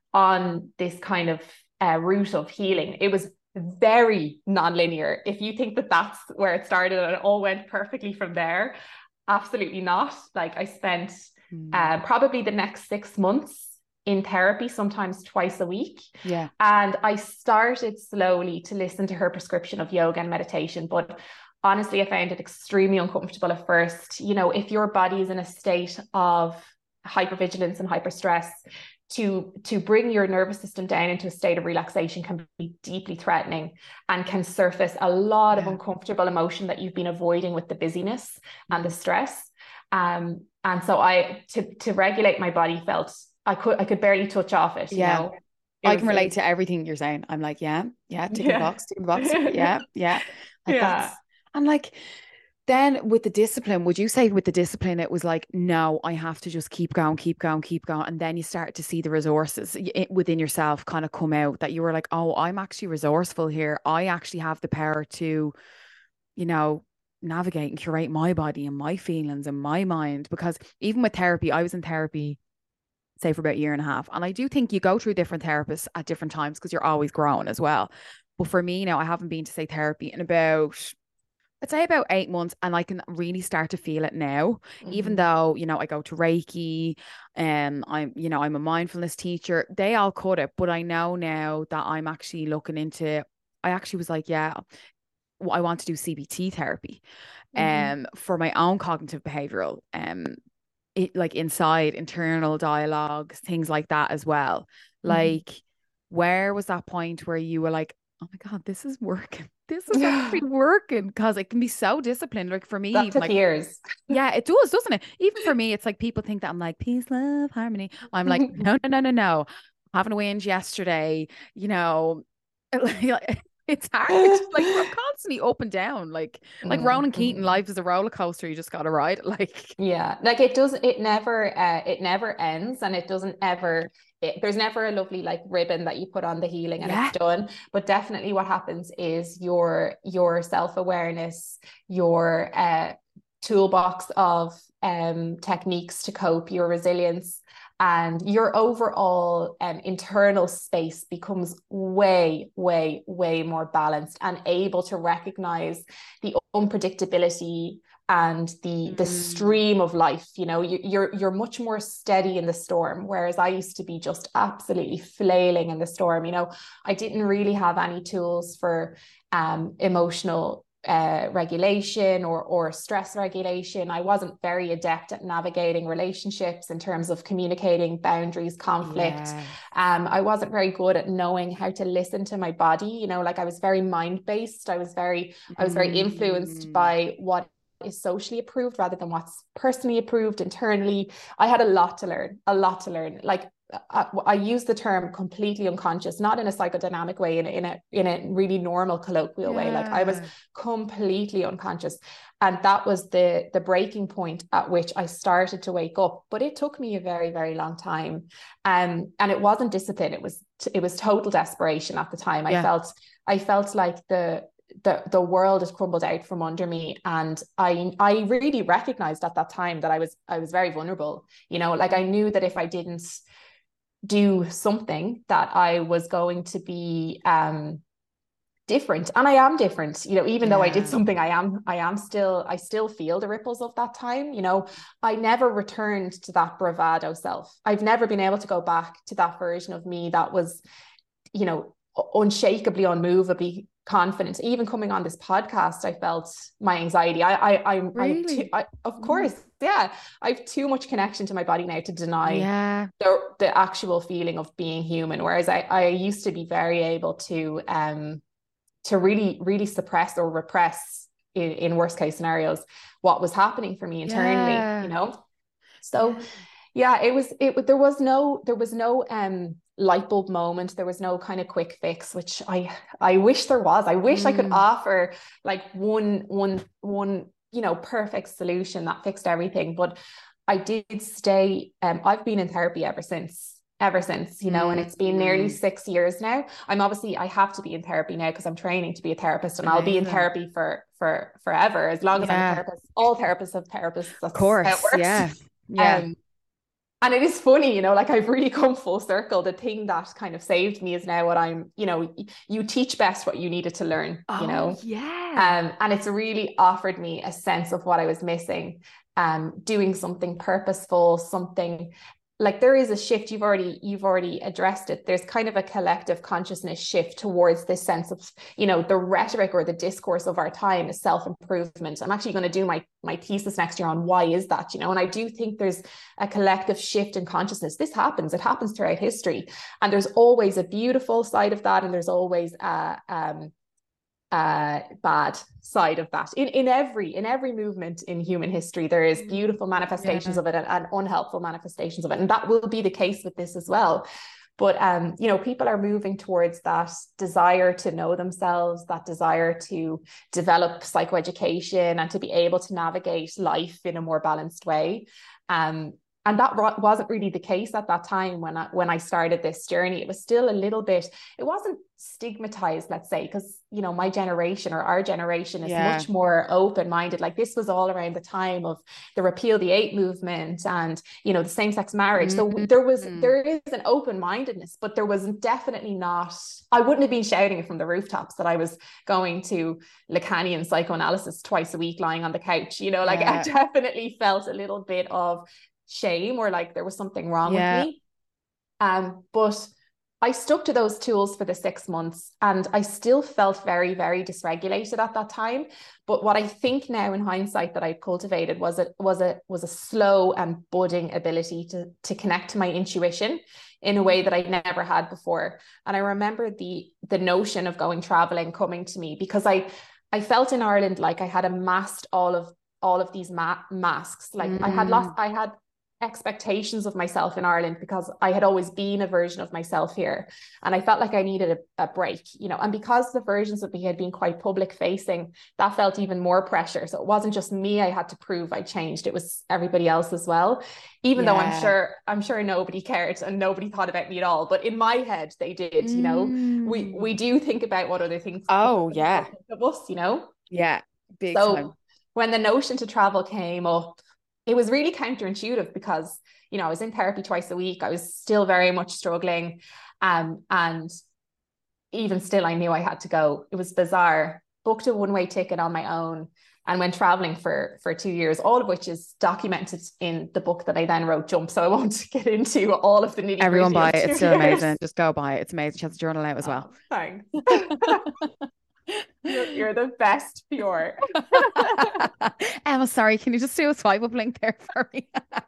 Speaker 2: on this kind of uh, route of healing. It was very non-linear. If you think that that's where it started and it all went perfectly from there, absolutely not. Like, I spent mm. uh, probably the next six months in therapy, sometimes twice a week.
Speaker 1: Yeah.
Speaker 2: And I started slowly to listen to her prescription of yoga and meditation, but honestly, I found it extremely uncomfortable at first. You know, if your body is in a state of hypervigilance and hyperstress, to, to bring your nervous system down into a state of relaxation can be deeply threatening and can surface a lot yeah. of uncomfortable emotion that you've been avoiding with the busyness and the stress. Um, and so I, to, to regulate my body, felt I could, I could barely touch off it.
Speaker 1: Yeah.
Speaker 2: You know?
Speaker 1: It I was, can relate was, to everything you're saying. I'm like, yeah, yeah, tick yeah. the box, tick the box. Yeah, yeah. Like,
Speaker 2: yeah.
Speaker 1: that's, I'm like, Then with the discipline, would you say with the discipline, it was like, no, I have to just keep going, keep going, keep going. And then you start to see the resources within yourself kind of come out that you were like, oh, I'm actually resourceful here. I actually have the power to, you know, navigate and curate my body and my feelings and my mind. Because even with therapy, I was in therapy, say, for about a year and a half. And I do think you go through different therapists at different times because you're always growing as well. But for me now, I haven't been to say therapy in about I'd say about eight months, and I can really start to feel it now. Even
Speaker 2: Mm-hmm.
Speaker 1: though, you know, I go to Reiki, and I'm, you know, I'm a mindfulness teacher. They all cut it, but I know now that I'm actually looking into. I actually was like, yeah, well, I want to do C B T therapy,
Speaker 2: Mm-hmm.
Speaker 1: um, for my own cognitive behavioral, um, it like inside internal dialogues, things like that as well. Like, where was that point where you were like, oh my God, this is working. This is actually
Speaker 2: Mm-hmm.
Speaker 1: working because it can be so disciplined. Like for me,
Speaker 2: That
Speaker 1: even
Speaker 2: took
Speaker 1: like,
Speaker 2: years.
Speaker 1: yeah, it does, doesn't it? Even for me, it's like people think that I'm like peace, love, harmony. I'm like, no, no, no, no, no. Having a whinge yesterday, you know, like, it's hard. Like we're constantly up and down. Like like Ronan Keating,
Speaker 2: Mm-hmm.
Speaker 1: life is a roller coaster. You just gotta ride it. Like,
Speaker 2: Yeah, like it doesn't, it never, uh, it never ends, and it doesn't ever, it, there's never a lovely like ribbon that you put on the healing and it's
Speaker 1: yeah.
Speaker 2: done. But definitely what happens is your, your self-awareness, your uh, toolbox of um, techniques to cope, your resilience, and your overall um, internal space becomes way, way, way more balanced and able to recognize the unpredictability and the the
Speaker 1: Mm,
Speaker 2: stream of life. You know, you, you're you're much more steady in the storm, whereas I used to be just absolutely flailing in the storm. You know, I didn't really have any tools for um emotional uh, regulation or or stress regulation. I wasn't very adept at navigating relationships in terms of communicating boundaries, conflict.
Speaker 1: yes.
Speaker 2: Um, I wasn't very good at knowing how to listen to my body. You know, like I was very mind based. I was very I was very influenced
Speaker 1: Mm,
Speaker 2: by what is socially approved rather than what's personally approved internally. I had a lot to learn, a lot to learn. Like I, I use the term completely unconscious, not in a psychodynamic way, in a, in a in a really normal colloquial way. Like I was
Speaker 1: yeah.
Speaker 2: completely unconscious, and that was the the breaking point at which I started to wake up. But it took me a very very long time, um, and it wasn't discipline. It was it was total desperation at the time. I
Speaker 1: Yeah.
Speaker 2: felt I felt like the the the world has crumbled out from under me, and i i really recognized at that time that i was i was very vulnerable. You know, like I knew that if I didn't do something that I was going to be um different, and I am different. You know, even though I did
Speaker 1: Yeah.
Speaker 2: something, i am i am still I still feel the ripples of that time. You know, I never returned to that bravado self. I've never been able to go back to that version of me that was, you know, unshakably, unmovably confident. Even coming on this podcast, I felt my anxiety. I, I, I, I have too,
Speaker 1: Really?
Speaker 2: I, of
Speaker 1: Mm.
Speaker 2: course, yeah, I have too much connection to my body now to deny
Speaker 1: Yeah.
Speaker 2: the the actual feeling of being human. Whereas I, I used to be very able to, um, to really, really suppress or repress in, in worst case scenarios what was happening for me internally. You
Speaker 1: Yeah.
Speaker 2: know, so
Speaker 1: Yeah.
Speaker 2: yeah, it was it there was no there was no um light bulb moment. There was no kind of quick fix, which I I wish there was. I wish I could
Speaker 1: Mm.
Speaker 2: offer like one one one, you know, perfect solution that fixed everything. But I did stay, um I've been in therapy ever since ever since, you know, and it's been nearly
Speaker 1: Mm.
Speaker 2: six years now. I'm obviously I have to be in therapy now because I'm training to be a therapist, and I'll be in
Speaker 1: Amazing.
Speaker 2: therapy for for forever as long as I'm a
Speaker 1: Yeah.
Speaker 2: therapist. All therapists have therapists.
Speaker 1: Of
Speaker 2: That's how it
Speaker 1: course.
Speaker 2: works.
Speaker 1: Yeah. Yeah.
Speaker 2: Um, and it is funny, you know, like I've really come full circle. The thing that kind of saved me is now what I'm, you know, you teach best what you needed to learn, you
Speaker 1: Oh,
Speaker 2: know.
Speaker 1: yeah.
Speaker 2: Um, and it's really offered me a sense of what I was missing, um, doing something purposeful, something like there is a shift. You've already you've already addressed it. There's kind of a collective consciousness shift towards this sense of, you know, the rhetoric or the discourse of our time is self-improvement. I'm actually going to do my my thesis next year on why is that, you know, and I do think there's a collective shift in consciousness. This happens, it happens throughout history, and there's always a beautiful side of that, and there's always a um uh bad side of that. In in every in every movement in human history, there is
Speaker 1: Mm.
Speaker 2: beautiful manifestations
Speaker 1: Yeah.
Speaker 2: of it, and, and unhelpful manifestations of it, and that will be the case with this as well. But, um, you know, people are moving towards that desire to know themselves, that desire to develop psychoeducation and to be able to navigate life in a more balanced way. Um, And that wasn't really the case at that time when I, when I started this journey. It was still a little bit, it wasn't stigmatized, let's say, because, you know, my generation or our generation is
Speaker 1: Yeah.
Speaker 2: much more open-minded. Like this was all around the time of the Repeal the Eight movement and, you know, the same-sex marriage.
Speaker 1: Mm-hmm.
Speaker 2: So there was, there is an open-mindedness, but there was definitely not, I wouldn't have been shouting it from the rooftops that I was going to Lacanian psychoanalysis twice a week lying on the couch, you know, like yeah. I definitely felt a little bit of shame or like there was something wrong yeah. with me. Um, but I stuck to those tools for the six months and I still felt very, very dysregulated at that time. But what I think now in hindsight that I cultivated was a, was a, was a slow and budding ability to, to connect to my intuition in a way that I never had before. And I remember the, the notion of going traveling coming to me because I, I felt in Ireland like I had amassed all of, all of these ma- masks. Like mm. I had lost, I had expectations of myself in Ireland because I had always been a version of myself here. And I felt like I needed a, a break, you know, and because the versions of me had been quite public facing, that felt even more pressure. So it wasn't just me I had to prove I changed, it was everybody else as well. Even yeah. though I'm sure, I'm sure nobody cared and nobody thought about me at all. But in my head, they did, you know, mm. we, we do think about what other things
Speaker 1: oh yeah
Speaker 2: of us, you know?
Speaker 1: Yeah, big
Speaker 2: so
Speaker 1: time.
Speaker 2: When the notion to travel came up, it was really counterintuitive because, you know, I was in therapy twice a week. I was still very much struggling. Um, and even still, I knew I had to go. It was bizarre. Booked a one-way ticket on my own and went traveling for, for two years, all of which is documented in the book that I then wrote, Jump. So I won't get into all of the nitty-gritty.
Speaker 1: Everyone buy it. It's still years. Amazing. Just go buy it. It's amazing. She has a journal out as well.
Speaker 2: Oh, thanks. You're, you're the best, Pure.
Speaker 1: Emma, sorry, can you just do a swipe up link there for me?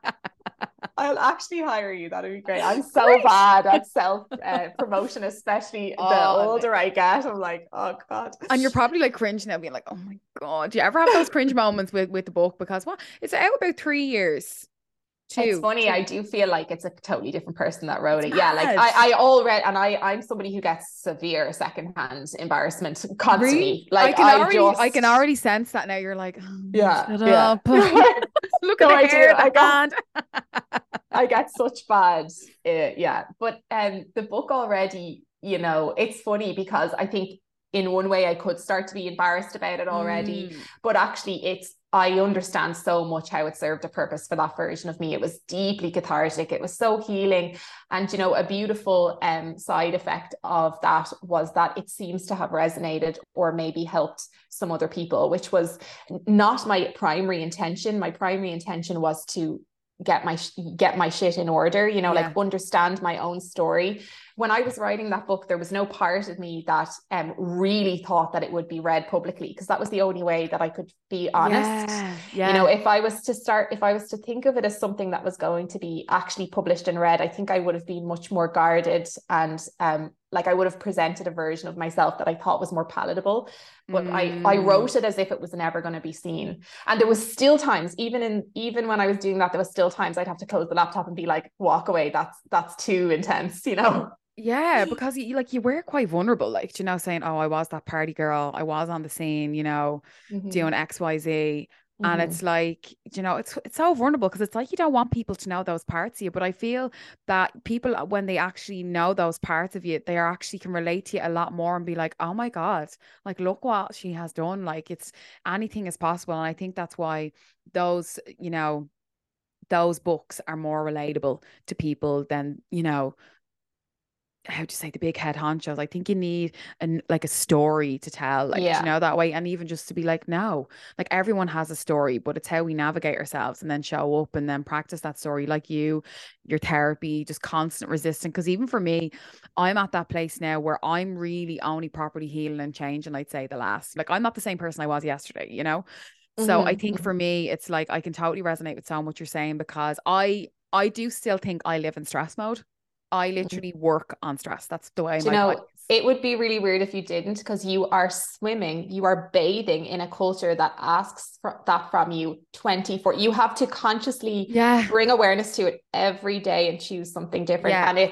Speaker 2: I'll actually hire you. That'd be great. I'm so great. bad at self uh, promotion, especially oh, the older I get. I'm like, oh God.
Speaker 1: And you're probably like cringing now, being like, oh my God. Do you ever have those cringe moments with, with the book? Because what? It's out about three years. Two,
Speaker 2: it's funny.
Speaker 1: two.
Speaker 2: I do feel like it's a totally different person that wrote it's it. Mad. Yeah, like I, I already, and I, I'm somebody who gets severe secondhand embarrassment constantly.
Speaker 1: Really?
Speaker 2: Like
Speaker 1: I can
Speaker 2: I
Speaker 1: already,
Speaker 2: just,
Speaker 1: I can already sense that now. You're like, oh,
Speaker 2: yeah,
Speaker 1: shut
Speaker 2: yeah.
Speaker 1: up. Look at
Speaker 2: so
Speaker 1: the
Speaker 2: I
Speaker 1: hair,
Speaker 2: do.
Speaker 1: the
Speaker 2: I
Speaker 1: hand.
Speaker 2: got, I get such bad, uh, yeah. But um, the book already, you know, it's funny because I think in one way I could start to be embarrassed about it already, mm. but actually it's. I understand so much how it served a purpose for that version of me. It was deeply cathartic. It was so healing. And, you know, a beautiful um, side effect of that was that it seems to have resonated or maybe helped some other people, which was not my primary intention. My primary intention was to get my get my shit in order, you know, yeah. like understand my own story. When I was writing that book, there was no part of me that um really thought that it would be read publicly, because that was the only way that I could be honest.
Speaker 1: Yeah, yeah.
Speaker 2: You know, if I was to start, if I was to think of it as something that was going to be actually published and read, I think I would have been much more guarded and um like I would have presented a version of myself that I thought was more palatable. But mm. I, I wrote it as if it was never going to be seen. And there was still times, even in even when I was doing that, there was still times I'd have to close the laptop and be like, walk away. That's that's too intense, you know?
Speaker 1: Yeah, because you like you were quite vulnerable, like, you know, saying, oh, I was that party girl, I was on the scene, you know, mm-hmm. doing X, Y, Z. Mm-hmm. And it's like, you know, it's it's so vulnerable because it's like you don't want people to know those parts of you. But I feel that people, when they actually know those parts of you, they are actually can relate to you a lot more and be like, oh my God, like, look what she has done. Like, it's anything is possible. And I think that's why those, you know, those books are more relatable to people than, you know, how to say the big head honchos. I think you need an like a story to tell, like, yeah. you know, that way. And even just to be like, no, like everyone has a story, but it's how we navigate ourselves and then show up and then practice that story. Like you, your therapy, just constant resistance. Because even for me, I'm at that place now where I'm really only properly healing and changing, I'd say the last, like I'm not the same person I was yesterday, you know? So mm-hmm. I think for me, it's like, I can totally resonate with so much you're saying, because I, I do still think I live in stress mode. I literally work on stress. That's the way.
Speaker 2: Do you know, it would be really weird if you didn't, because you are swimming, you are bathing in a culture that asks for that from you twenty-four. You have to consciously
Speaker 1: yeah.
Speaker 2: bring awareness to it every day and choose something different. Yeah. And it's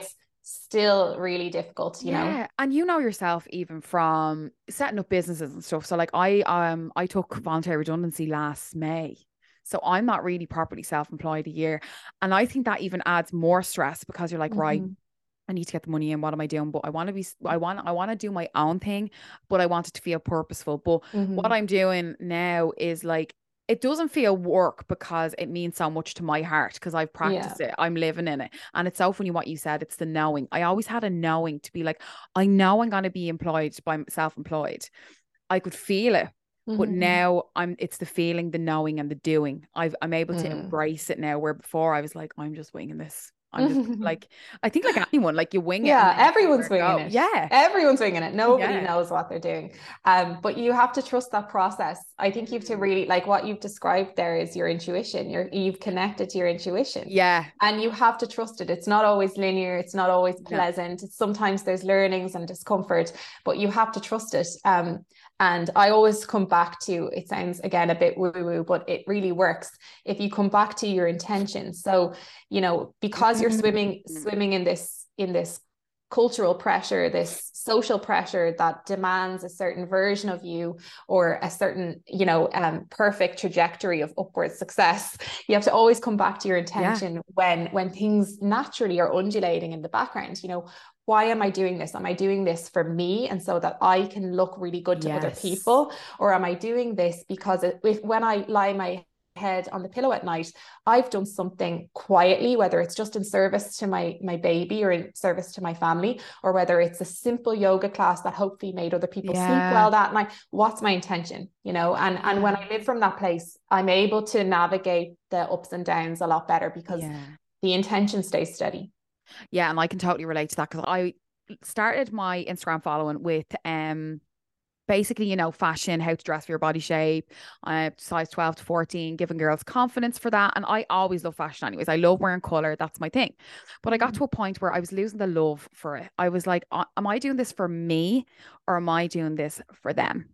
Speaker 2: still really difficult, you know?
Speaker 1: Yeah. And you know yourself, even from setting up businesses and stuff. So like I um I took voluntary redundancy last May. So I'm not really properly self-employed a year. And I think that even adds more stress because you're like, right,
Speaker 2: Mm-hmm.
Speaker 1: I need to get the money in. What am I doing? But I want to be, I want, I want to do my own thing, but I want it to feel purposeful. But what
Speaker 2: Mm-hmm.
Speaker 1: I'm doing now is like, it doesn't feel work because it means so much to my heart because I've
Speaker 2: Yeah.
Speaker 1: practiced it. I'm living in it. And it's so funny what you said. It's the knowing. I always had a knowing to be like, I know I'm going to be employed by self-employed. I could feel it. But
Speaker 2: Mm-hmm.
Speaker 1: now I'm it's the feeling, the knowing, and the doing. I've I'm able to
Speaker 2: Mm.
Speaker 1: embrace it now, where before I was like, I'm just winging this. I'm just like, I think like anyone, like you wing it and
Speaker 2: Yeah,
Speaker 1: then you see where
Speaker 2: everyone's
Speaker 1: it
Speaker 2: winging
Speaker 1: go.
Speaker 2: it.
Speaker 1: Yeah.
Speaker 2: Everyone's winging it. Nobody
Speaker 1: Yeah.
Speaker 2: knows what they're doing. Um, but you have to trust that process. I think you have to
Speaker 1: Mm.
Speaker 2: really, like what you've described there is your intuition. You're you've connected to your intuition.
Speaker 1: Yeah.
Speaker 2: And you have to trust it. It's not always linear, it's not always
Speaker 1: No.
Speaker 2: pleasant. Sometimes there's learnings and discomfort, but you have to trust it. Um, and I always come back to, it sounds again a bit woo-woo, but it really works if you come back to your intention. So, you know, because you're swimming,
Speaker 1: Mm.
Speaker 2: swimming in this, in this cultural pressure, this social pressure that demands a certain version of you or a certain, you know, um, perfect trajectory of upward success. You have to always come back to your
Speaker 1: Yeah.
Speaker 2: intention when when things naturally are undulating in the background. You know, why am I doing this? Am I doing this for me and so that I can look really good to other
Speaker 1: Yes.
Speaker 2: people? Or am I doing this because it, if when I lie my head on the pillow at night, I've done something quietly, whether it's just in service to my my baby or in service to my family, or whether it's a simple yoga class that hopefully made other people sleep
Speaker 1: Yeah.
Speaker 2: well that night. What's my intention? You know, and and when
Speaker 1: Yeah.
Speaker 2: I live from that place, I'm able to navigate the ups and downs a lot better because
Speaker 1: Yeah.
Speaker 2: the intention stays steady.
Speaker 1: Yeah. And I can totally relate to that because I started my Instagram following with um basically, you know, fashion, how to dress for your body shape, uh, size twelve to fourteen, giving girls confidence for that. And I always love fashion anyways. I love wearing color. That's my thing. But I got
Speaker 2: Mm-hmm.
Speaker 1: to a point where I was losing the love for it. I was like, am I doing this for me or am I doing this for them?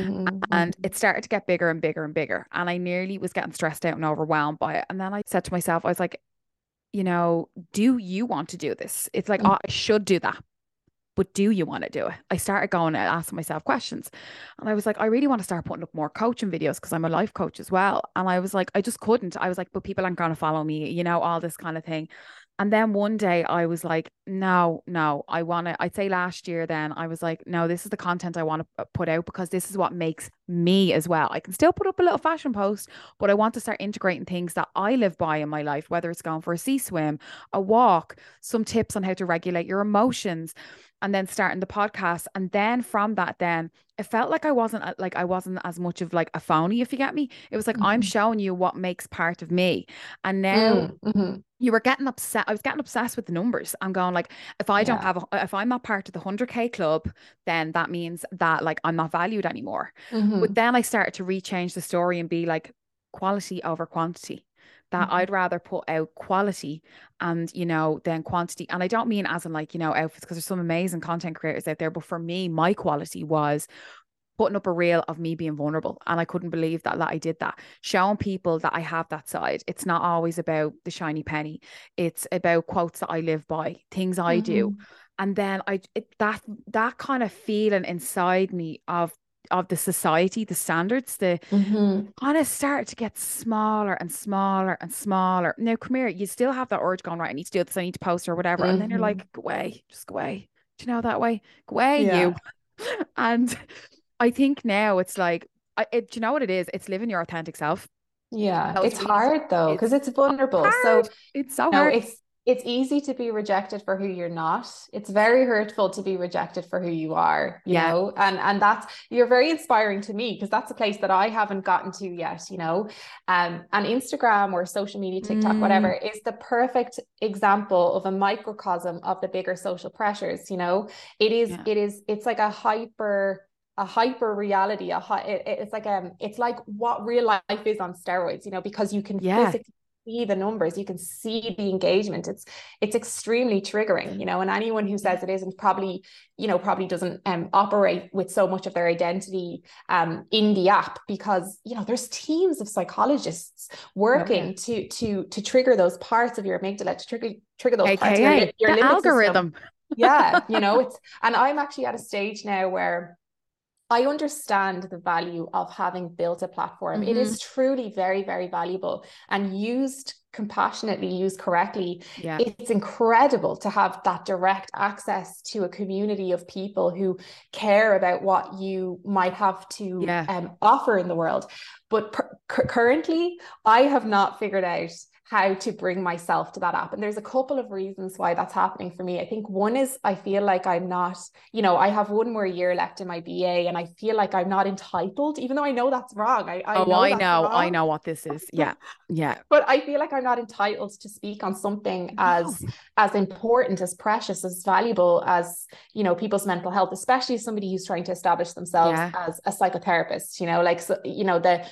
Speaker 1: And
Speaker 2: Mm-hmm.
Speaker 1: it started to get bigger and bigger and bigger. And I nearly was getting stressed out and overwhelmed by it. And then I said to myself, I was like, you know, do you want to do this? It's like, oh, I should do that, but do you want to do it? I started going and asking myself questions. And I was like, I really want to start putting up more coaching videos because I'm a life coach as well. And I was like, I just couldn't. I was like, but people aren't going to follow me, you know, all this kind of thing. And then one day I was like, no, no, I want to. I'd say last year, then I was like, no, this is the content I want to put out because this is what makes me as well. I can still put up a little fashion post, but I want to start integrating things that I live by in my life, whether it's going for a sea swim, a walk, some tips on how to regulate your emotions, and then starting the podcast. And then from that, then it felt like I wasn't uh, like I wasn't as much of like a phony, if you get me. It was like, I'm
Speaker 2: Mm-hmm.
Speaker 1: showing you what makes part of me. And now
Speaker 2: Mm-hmm.
Speaker 1: you were getting upset. I was getting obsessed with the numbers. I'm going like, if I don't
Speaker 2: Yeah.
Speaker 1: have, a, if I'm not part of the one hundred K club, then that means that like I'm not valued anymore. But
Speaker 2: Mm-hmm.
Speaker 1: then I started to rechange the story and be like, quality over quantity. That
Speaker 2: Mm-hmm.
Speaker 1: I'd rather put out quality and, you know, than quantity. And I don't mean as in like, you know, outfits, because there's some amazing content creators out there. But for me, my quality was putting up a reel of me being vulnerable. And I couldn't believe that, that I did that. Showing people that I have that side. It's not always about the shiny penny. It's about quotes that I live by, things I do.
Speaker 2: Mm-hmm.
Speaker 1: And then I it, that that kind of feeling inside me of of the society, the standards, the
Speaker 2: Mm-hmm.
Speaker 1: kind of start to get smaller and smaller and smaller. Now, come here, you still have that urge going, right, I need to do this, I need to post or whatever. And then you're
Speaker 2: Mm-hmm.
Speaker 1: like, go away, just go away. Do you know that way? Go away,
Speaker 2: Yeah.
Speaker 1: you. And I think now it's like, I, it, do you know what it is? It's living your authentic self.
Speaker 2: Yeah,
Speaker 1: So it's
Speaker 2: it's
Speaker 1: really,
Speaker 2: hard though, because
Speaker 1: it's
Speaker 2: it's vulnerable.
Speaker 1: hard.
Speaker 2: So,
Speaker 1: It's so
Speaker 2: no,
Speaker 1: hard.
Speaker 2: it's it's easy to be rejected for who you're not. It's very hurtful to be rejected for who you are, you
Speaker 1: Yeah.
Speaker 2: know, and and that's you're very inspiring to me because that's a place that I haven't gotten to yet, you know. Um, and Instagram or social media, TikTok,
Speaker 1: Mm,
Speaker 2: whatever, is the perfect example of a microcosm of the bigger social pressures, you know. It is,
Speaker 1: yeah.
Speaker 2: it is, it's like a hyper a hyper reality a hi- it, it's like um it's like what real life is on steroids, you know, because you can
Speaker 1: Yeah.
Speaker 2: physically see the numbers, you can see the engagement. It's it's extremely triggering, you know, and anyone who says it isn't probably, you know, probably doesn't um, operate with so much of their identity um, in the app, because, you know, there's teams of psychologists working oh, yeah. to to to trigger those parts of your amygdala, to trigger trigger those
Speaker 1: A K A,
Speaker 2: parts of your, your
Speaker 1: the
Speaker 2: limbic
Speaker 1: algorithm.
Speaker 2: system. Yeah, you know, it's, and I'm actually at a stage now where I understand the value of having built a platform. Mm-hmm. It is truly very, very valuable, and used compassionately, used correctly. Yeah. It's incredible to have that direct access to a community of people who care about what you might have to yeah. um, offer in the world. But per- currently, I have not figured out how to bring myself to that app. And there's a couple of reasons why that's happening for me. I think one is I feel like I'm not, you know, I have one more year left in my B A, and I feel like I'm not entitled, even though I know that's wrong. I, I
Speaker 1: oh,
Speaker 2: know
Speaker 1: I
Speaker 2: that's
Speaker 1: know.
Speaker 2: wrong.
Speaker 1: I know what this is. Yeah. Yeah.
Speaker 2: But I feel like I'm not entitled to speak on something no. as, as important, as precious, as valuable as, you know, people's mental health, especially as somebody who's trying to establish themselves yeah. as a psychotherapist, you know, like, so, you know, the,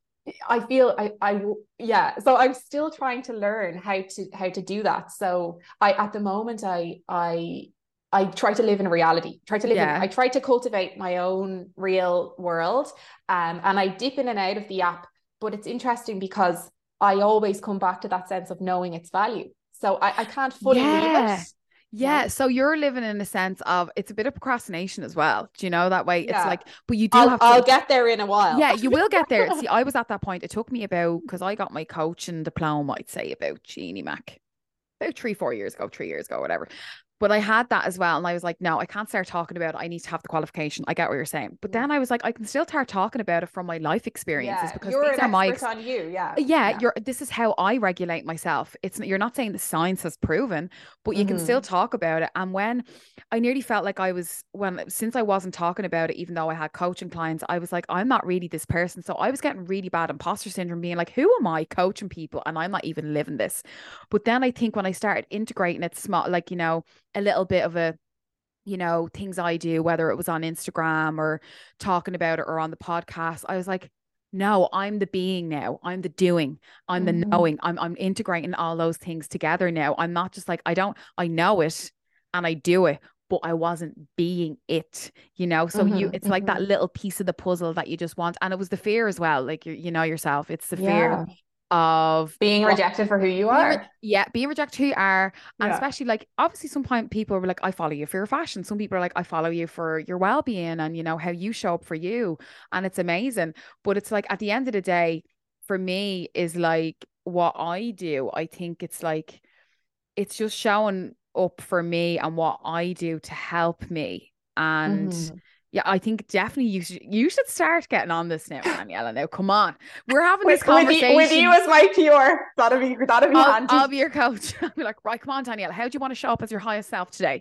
Speaker 2: I feel I, I, yeah. So I'm still trying to learn how to, how to do that. So I, at the moment, I, I, I try to live in reality, try to live yeah. in, I try to cultivate my own real world. Um, and I dip in and out of the app, but it's interesting because I always come back to that sense of knowing its value. So I, I can't fully
Speaker 1: yeah.
Speaker 2: leave it.
Speaker 1: Yeah. yeah. So you're living in a sense of, it's a bit of procrastination as well. Do you know that way? Yeah. It's like, but you do
Speaker 2: I'll,
Speaker 1: have to,
Speaker 2: I'll get there in a while.
Speaker 1: Yeah, you will get there. See, I was at that point. It took me about, because I got my coaching diploma, I'd say about Jeannie Mac, about three, four years ago, three years ago, whatever. But I had that as well. And I was like, no, I can't start talking about it. I need to have the qualification. I get what you're saying. But then I was like, I can still start talking about it from my life experiences
Speaker 2: yeah,
Speaker 1: because
Speaker 2: you're
Speaker 1: these
Speaker 2: an
Speaker 1: are my
Speaker 2: expert on you. Yeah.
Speaker 1: Yeah, yeah. You're this is how I regulate myself. It's you're not saying the science has proven, but you mm-hmm. can still talk about it. And when I nearly felt like I was when since I wasn't talking about it, even though I had coaching clients, I was like, I'm not really this person. So I was getting really bad imposter syndrome, being like, who am I coaching people? And I'm not even living this. But then I think when I started integrating it small, like, you know, a little bit of a you know, things I do, whether it was on Instagram or talking about it or on the podcast, I was like, no, I'm the being now. I'm the doing. I'm the mm-hmm. knowing. I'm I'm integrating all those things together now. I'm not just like, I don't, I know it and I do it, but I wasn't being it, you know? So mm-hmm. you, it's mm-hmm. like that little piece of the puzzle that you just want. And it was the fear as well. Like, you, you know, yourself, it's the yeah. fear of
Speaker 2: being what, rejected for who you
Speaker 1: being
Speaker 2: are.
Speaker 1: Re- yeah, being rejected who you are. And yeah. especially like, obviously sometimes people were like, I follow you for your fashion. Some people are like, I follow you for your well-being and, you know, how you show up for you. And it's amazing. But it's like, at the end of the day, for me is like what I do. I think it's like, it's just showing up for me and what I do to help me. And mm-hmm. yeah, I think definitely you should you should start getting on this now, Daniela. Now, come on, we're having
Speaker 2: with,
Speaker 1: this conversation
Speaker 2: with you, with you as my cure. That'll be that'll be
Speaker 1: I'll,
Speaker 2: handy.
Speaker 1: I'll be your coach. I'll be like, right, come on, Daniela. How do you want to show up as your highest self today?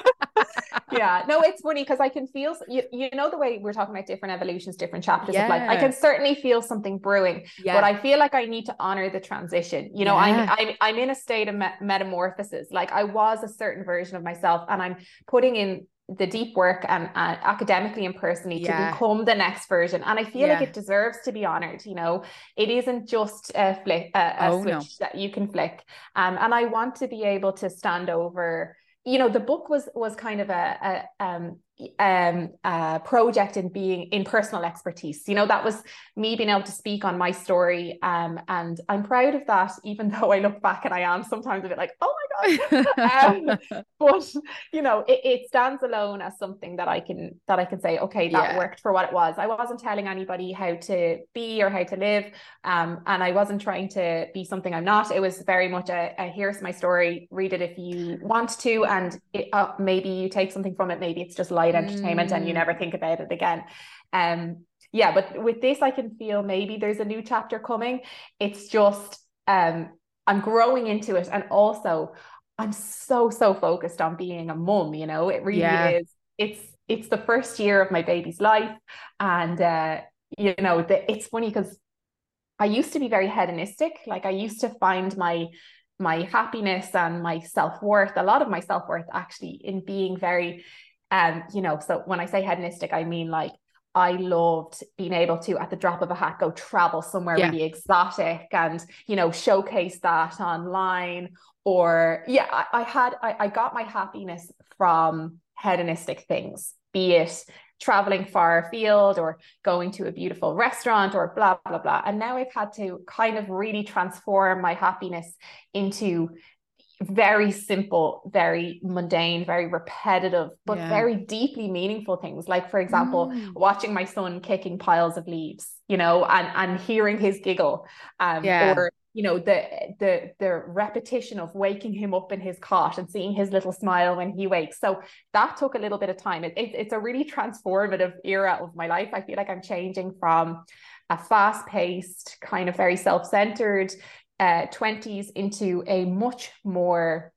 Speaker 2: Yeah, no, it's funny because I can feel you, you know the way we're talking about different evolutions, different chapters
Speaker 1: yeah.
Speaker 2: of life. I can certainly feel something brewing, yeah. but I feel like I need to honor the transition. You know, yeah. I'm I'm I'm in a state of me- metamorphosis. Like I was a certain version of myself, and I'm putting in the deep work and uh, academically and personally yeah. to become the next version. And I feel yeah. like it deserves to be honored. You know, it isn't just a flick, a, a oh, switch no. that you can flick. Um, and I want to be able to stand over. You know, the book was was kind of a, a um um a project in being in personal expertise. You know, that was me being able to speak on my story. Um, and I'm proud of that, even though I look back and I am sometimes a bit like, oh my God. um, but you know, it, it stands alone as something that I can that I can say, okay, that yeah. worked for what it was. I wasn't telling anybody how to be or how to live. Um, and I wasn't trying to be something I'm not. It was very much a, a here's my story, read it if you want to. And it, uh, maybe you take something from it. Maybe it's just light entertainment mm. and you never think about it again. Um, yeah, but with this, I can feel maybe there's a new chapter coming. It's just, um, I'm growing into it. And also I'm so, so focused on being a mum, you know, it really yeah. is. It's, it's the first year of my baby's life. And, uh, you know, the, it's funny because I used to be very hedonistic. Like I used to find my my happiness and my self-worth, a lot of my self-worth actually in being very, um, you know, so when I say hedonistic, I mean like, I loved being able to, at the drop of a hat, go travel somewhere
Speaker 1: Yeah.
Speaker 2: really exotic and, you know, showcase that online. Or yeah, I, I had, I, I got my happiness from hedonistic things, be it traveling far afield or going to a beautiful restaurant or blah, blah, blah. And now I've had to kind of really transform my happiness into very simple, very mundane, very repetitive, but
Speaker 1: Yeah.
Speaker 2: very deeply meaningful things. Like, for example,
Speaker 1: Mm.
Speaker 2: watching my son kicking piles of leaves, you know, and, and hearing his giggle, um,
Speaker 1: Yeah.
Speaker 2: or, you know, the, the, the repetition of waking him up in his cot and seeing his little smile when he wakes. So that took a little bit of time. It, it, it's a really transformative era of my life. I feel like I'm changing from a fast-paced, kind of very self-centered uh, twenties into a much more,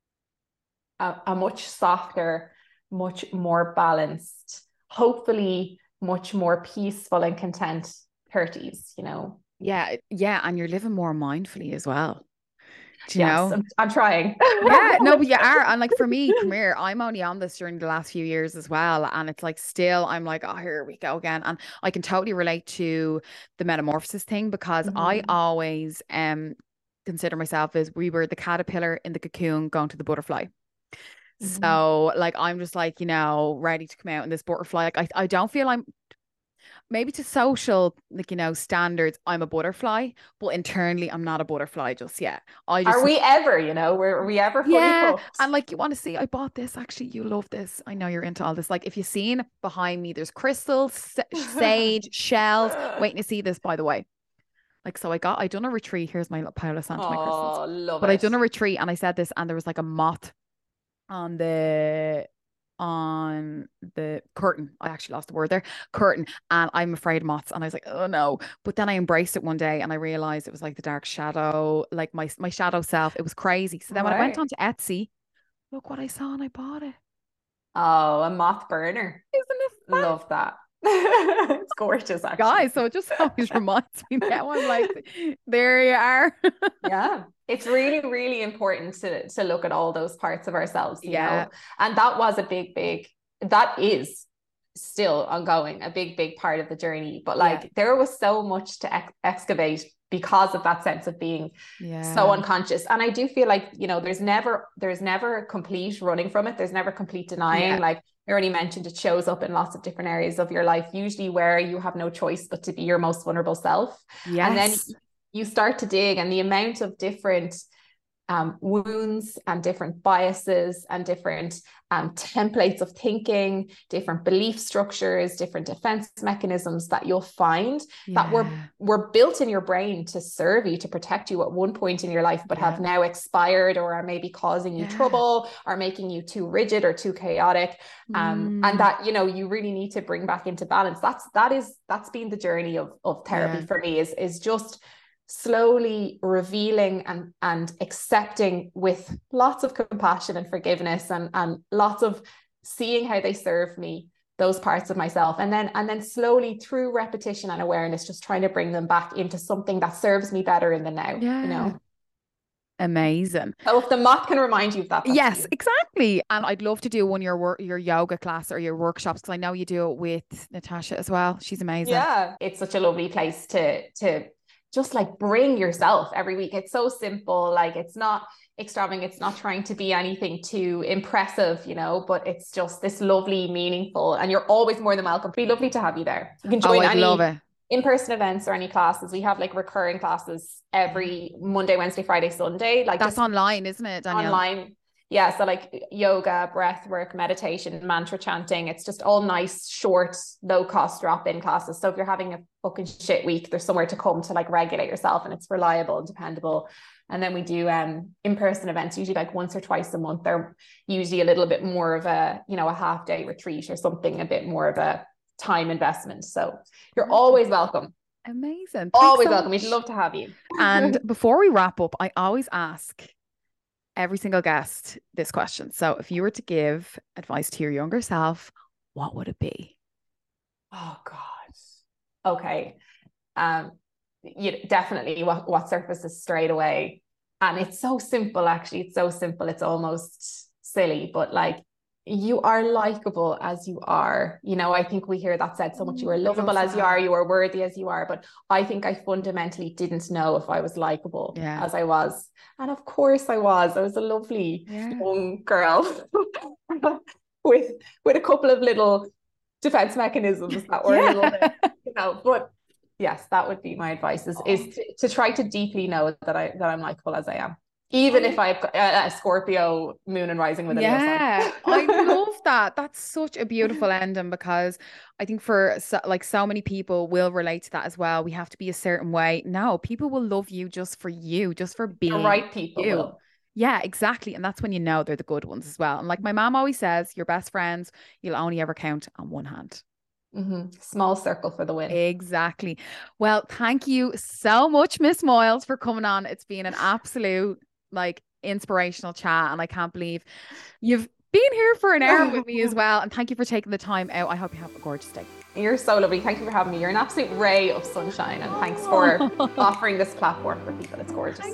Speaker 2: a, a much softer, much more balanced, hopefully much more peaceful and content thirties, you know?
Speaker 1: Yeah. Yeah. And you're living more mindfully as well. Do you
Speaker 2: Yes,
Speaker 1: know?
Speaker 2: I'm, I'm trying.
Speaker 1: Yeah, no, but you are. And like for me, come here, I'm only on this during the last few years as well. And it's like still, I'm like, oh, here we go again. And I can totally relate to the metamorphosis thing because I
Speaker 2: Mhm.
Speaker 1: always um consider myself as we were the caterpillar in the cocoon going to the butterfly.
Speaker 2: Mhm.
Speaker 1: So like I'm just like, you know, ready to come out in this butterfly. Like I, I don't feel I'm maybe to social, like, you know, standards, I'm a butterfly, but internally I'm not a butterfly just yet. I
Speaker 2: Are
Speaker 1: just
Speaker 2: we ever, you know, were, are we ever fully
Speaker 1: yeah,
Speaker 2: cooked?
Speaker 1: and like you want to see, I bought this. Actually, you love this. I know you're into all this. Like, if you've seen behind me, there's crystals, sa- sage, shells. Waiting to see this, by the way. Like, so I got, I done a retreat. Here's my little Paolo Santo, my crystals.
Speaker 2: Oh, love
Speaker 1: But I
Speaker 2: it.
Speaker 1: done a retreat, and I said this, and there was like a moth on the on the curtain. I actually lost the word there. Curtain. And I'm afraid of moths. And I was like, oh no. But then I embraced it one day and I realized it was like the dark shadow, like my my shadow self. It was crazy. So
Speaker 2: All
Speaker 1: then when I went
Speaker 2: right.
Speaker 1: on to Etsy, look what I saw and I bought it.
Speaker 2: Oh, a moth burner.
Speaker 1: Isn't it fun?
Speaker 2: Love that. It's gorgeous, actually.
Speaker 1: Guys, so it just always reminds me now. I'm like, there you are.
Speaker 2: Yeah, it's really, really important to to look at all those parts of ourselves, you
Speaker 1: Yeah.
Speaker 2: know. And that was a big, big, that is still ongoing, a big, big part of the journey. But
Speaker 1: Yeah.
Speaker 2: like there was so much to ex excavate because of that sense of being so
Speaker 1: Yeah.
Speaker 2: unconscious. And I do feel like, you know, there's never, there's never complete running from it. There's never complete denying.
Speaker 1: Yeah.
Speaker 2: Like I already mentioned, it shows up in lots of different areas of your life, usually where you have no choice but to be your most vulnerable self. And then
Speaker 1: Yes.
Speaker 2: you start to dig, and the amount of different um, wounds and different biases and different um, templates of thinking, different belief structures, different defense mechanisms that you'll find that were
Speaker 1: Yeah.
Speaker 2: were built in your brain to serve you, to protect you at one point in your life, but
Speaker 1: Yeah.
Speaker 2: have now expired or are maybe causing you
Speaker 1: Yeah.
Speaker 2: trouble or making you too rigid or too chaotic. Um, and
Speaker 1: Mm.
Speaker 2: that, you know, you really need to bring back into balance. That's that is that's been the journey of of therapy
Speaker 1: Yeah.
Speaker 2: for me, is is just slowly revealing and and accepting with lots of compassion and forgiveness and and lots of seeing how they serve me, those parts of myself, and then and then slowly through repetition and awareness just trying to bring them back into something that serves me better in the now, you
Speaker 1: Yeah.
Speaker 2: know.
Speaker 1: Amazing.
Speaker 2: So if the moth can remind you of that, that's
Speaker 1: Yes,
Speaker 2: you.
Speaker 1: exactly. And I'd love to do one of your work, your yoga class or your workshops because I know you do it with Natasha as well. She's amazing.
Speaker 2: Yeah, it's such a lovely place to to just like bring yourself every week. It's so simple, like it's not extravagant, it's not trying to be anything too impressive, you know, but it's just this lovely, meaningful, and you're always more than welcome. It'd be lovely to have you there. You can
Speaker 1: Oh,
Speaker 2: join
Speaker 1: I'd love
Speaker 2: any
Speaker 1: it.
Speaker 2: in-person events or any classes. We have like recurring classes
Speaker 1: Yeah.
Speaker 2: every Monday, Wednesday, Friday, Sunday, like
Speaker 1: That's
Speaker 2: just
Speaker 1: online, isn't it, Danielle?
Speaker 2: online. Yeah, so like yoga, breath work, meditation, mantra chanting. It's just all nice, short, low cost drop in classes. So if you're having a fucking shit week, there's somewhere to come to like regulate yourself, and it's reliable and dependable. And then we do um in-person events, usually like once or twice a month. They're usually a little bit more of a, you know, a half day retreat or something, a bit more of a time investment. So you're
Speaker 1: Amazing.
Speaker 2: always welcome.
Speaker 1: Amazing. Thanks
Speaker 2: Always
Speaker 1: so
Speaker 2: welcome. We'd
Speaker 1: much.
Speaker 2: love to have you.
Speaker 1: And before we wrap up, I always ask every single guest this question. So if you were to give advice to your younger self, what would it be?
Speaker 2: Oh God. Okay. Um, you definitely what, what surfaces straight away. And it's so simple, actually. It's so simple. It's almost silly, but like you are likable as you are. You know, I think we hear that said so much. You are lovable as you are, you are worthy as you are. But I think I fundamentally didn't know if I was likable
Speaker 1: yeah.
Speaker 2: as I was. And of course I was. I was a lovely
Speaker 1: yeah.
Speaker 2: young girl with with a couple of little defense mechanisms that were
Speaker 1: yeah.
Speaker 2: a little bit, you know, but yes, that would be my advice is, oh. is to, to try to deeply know that I that I'm likable as I am. Even if I've got a, a Scorpio moon and rising with a Leo sun.
Speaker 1: Yeah, I love that. That's such a beautiful ending, because I think for so, like so many people will relate to that as well. We have to be a certain way. No, people will love you just for you, just for being
Speaker 2: the right people
Speaker 1: you.
Speaker 2: will.
Speaker 1: Yeah, exactly. And that's when you know they're the good ones as well. And like my mom always says, your best friends, you'll only ever count on one hand.
Speaker 2: Mm-hmm. Small circle for the win.
Speaker 1: Exactly. Well, thank you so much, Miss Moyles, for coming on. It's been an absolute like inspirational chat, and I can't believe you've been here for an hour with me as well. And thank you for taking the time out. I hope you have a gorgeous day.
Speaker 2: You're so lovely. Thank you for having me. You're an absolute ray of sunshine, and thanks for offering this platform for people. It's gorgeous.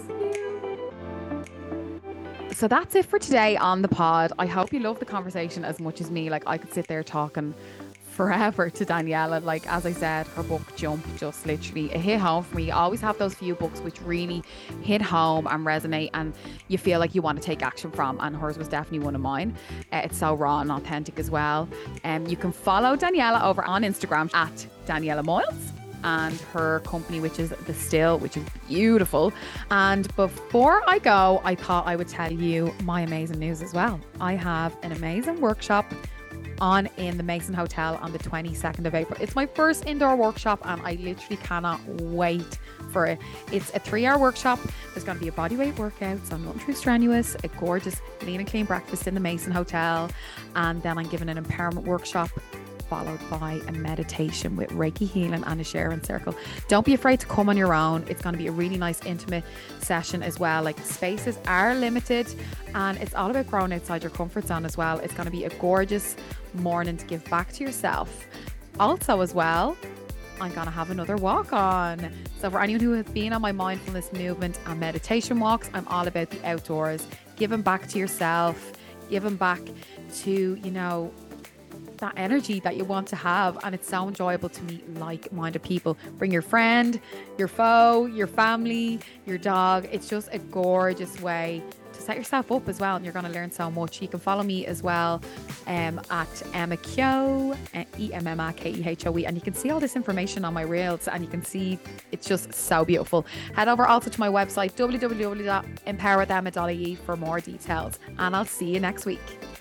Speaker 1: So that's it for today on the pod. I hope you love the conversation as much as me. Like I could sit there talking forever to Daniela. Like, as I said, her book Jump just literally, it hit home for me. You always have those few books which really hit home and resonate, and you feel like you want to take action from, and hers was definitely one of mine. Uh, it's so raw and authentic as well. Um, you can follow Daniela over on Instagram at Daniela Moyles, and her company, which is The Still, which is beautiful. And before I go, I thought I would tell you my amazing news as well. I have an amazing workshop on in the Mason Hotel on the twenty-second of April. It's my first indoor workshop, and I literally cannot wait for it. It's a three-hour workshop. There's going to be a bodyweight workout, so nothing too strenuous, a gorgeous lean and clean breakfast in the Mason Hotel, and then I'm giving an empowerment workshop followed by a meditation with Reiki healing and a sharing circle. Don't be afraid to come on your own. It's going to be a really nice intimate session as well. Like, spaces are limited, and it's all about growing outside your comfort zone as well. It's going to be a gorgeous morning to give back to yourself. Also as well, I'm going to have another walk on. So for anyone who has been on my mindfulness movement and meditation walks, I'm all about the outdoors, giving back to yourself, giving back to, you know, that energy that you want to have. And it's so enjoyable to meet like-minded people. Bring your friend, your foe, your family, your dog. It's just a gorgeous way to set yourself up as well, and you're going to learn so much. You can follow me as well um, at Emma Kehoe, E M M A K E H O E, and you can see all this information on my reels, and you can see it's just so beautiful. Head over also to my website w w w dot empower with emma dot I E for more details, and I'll see you next week.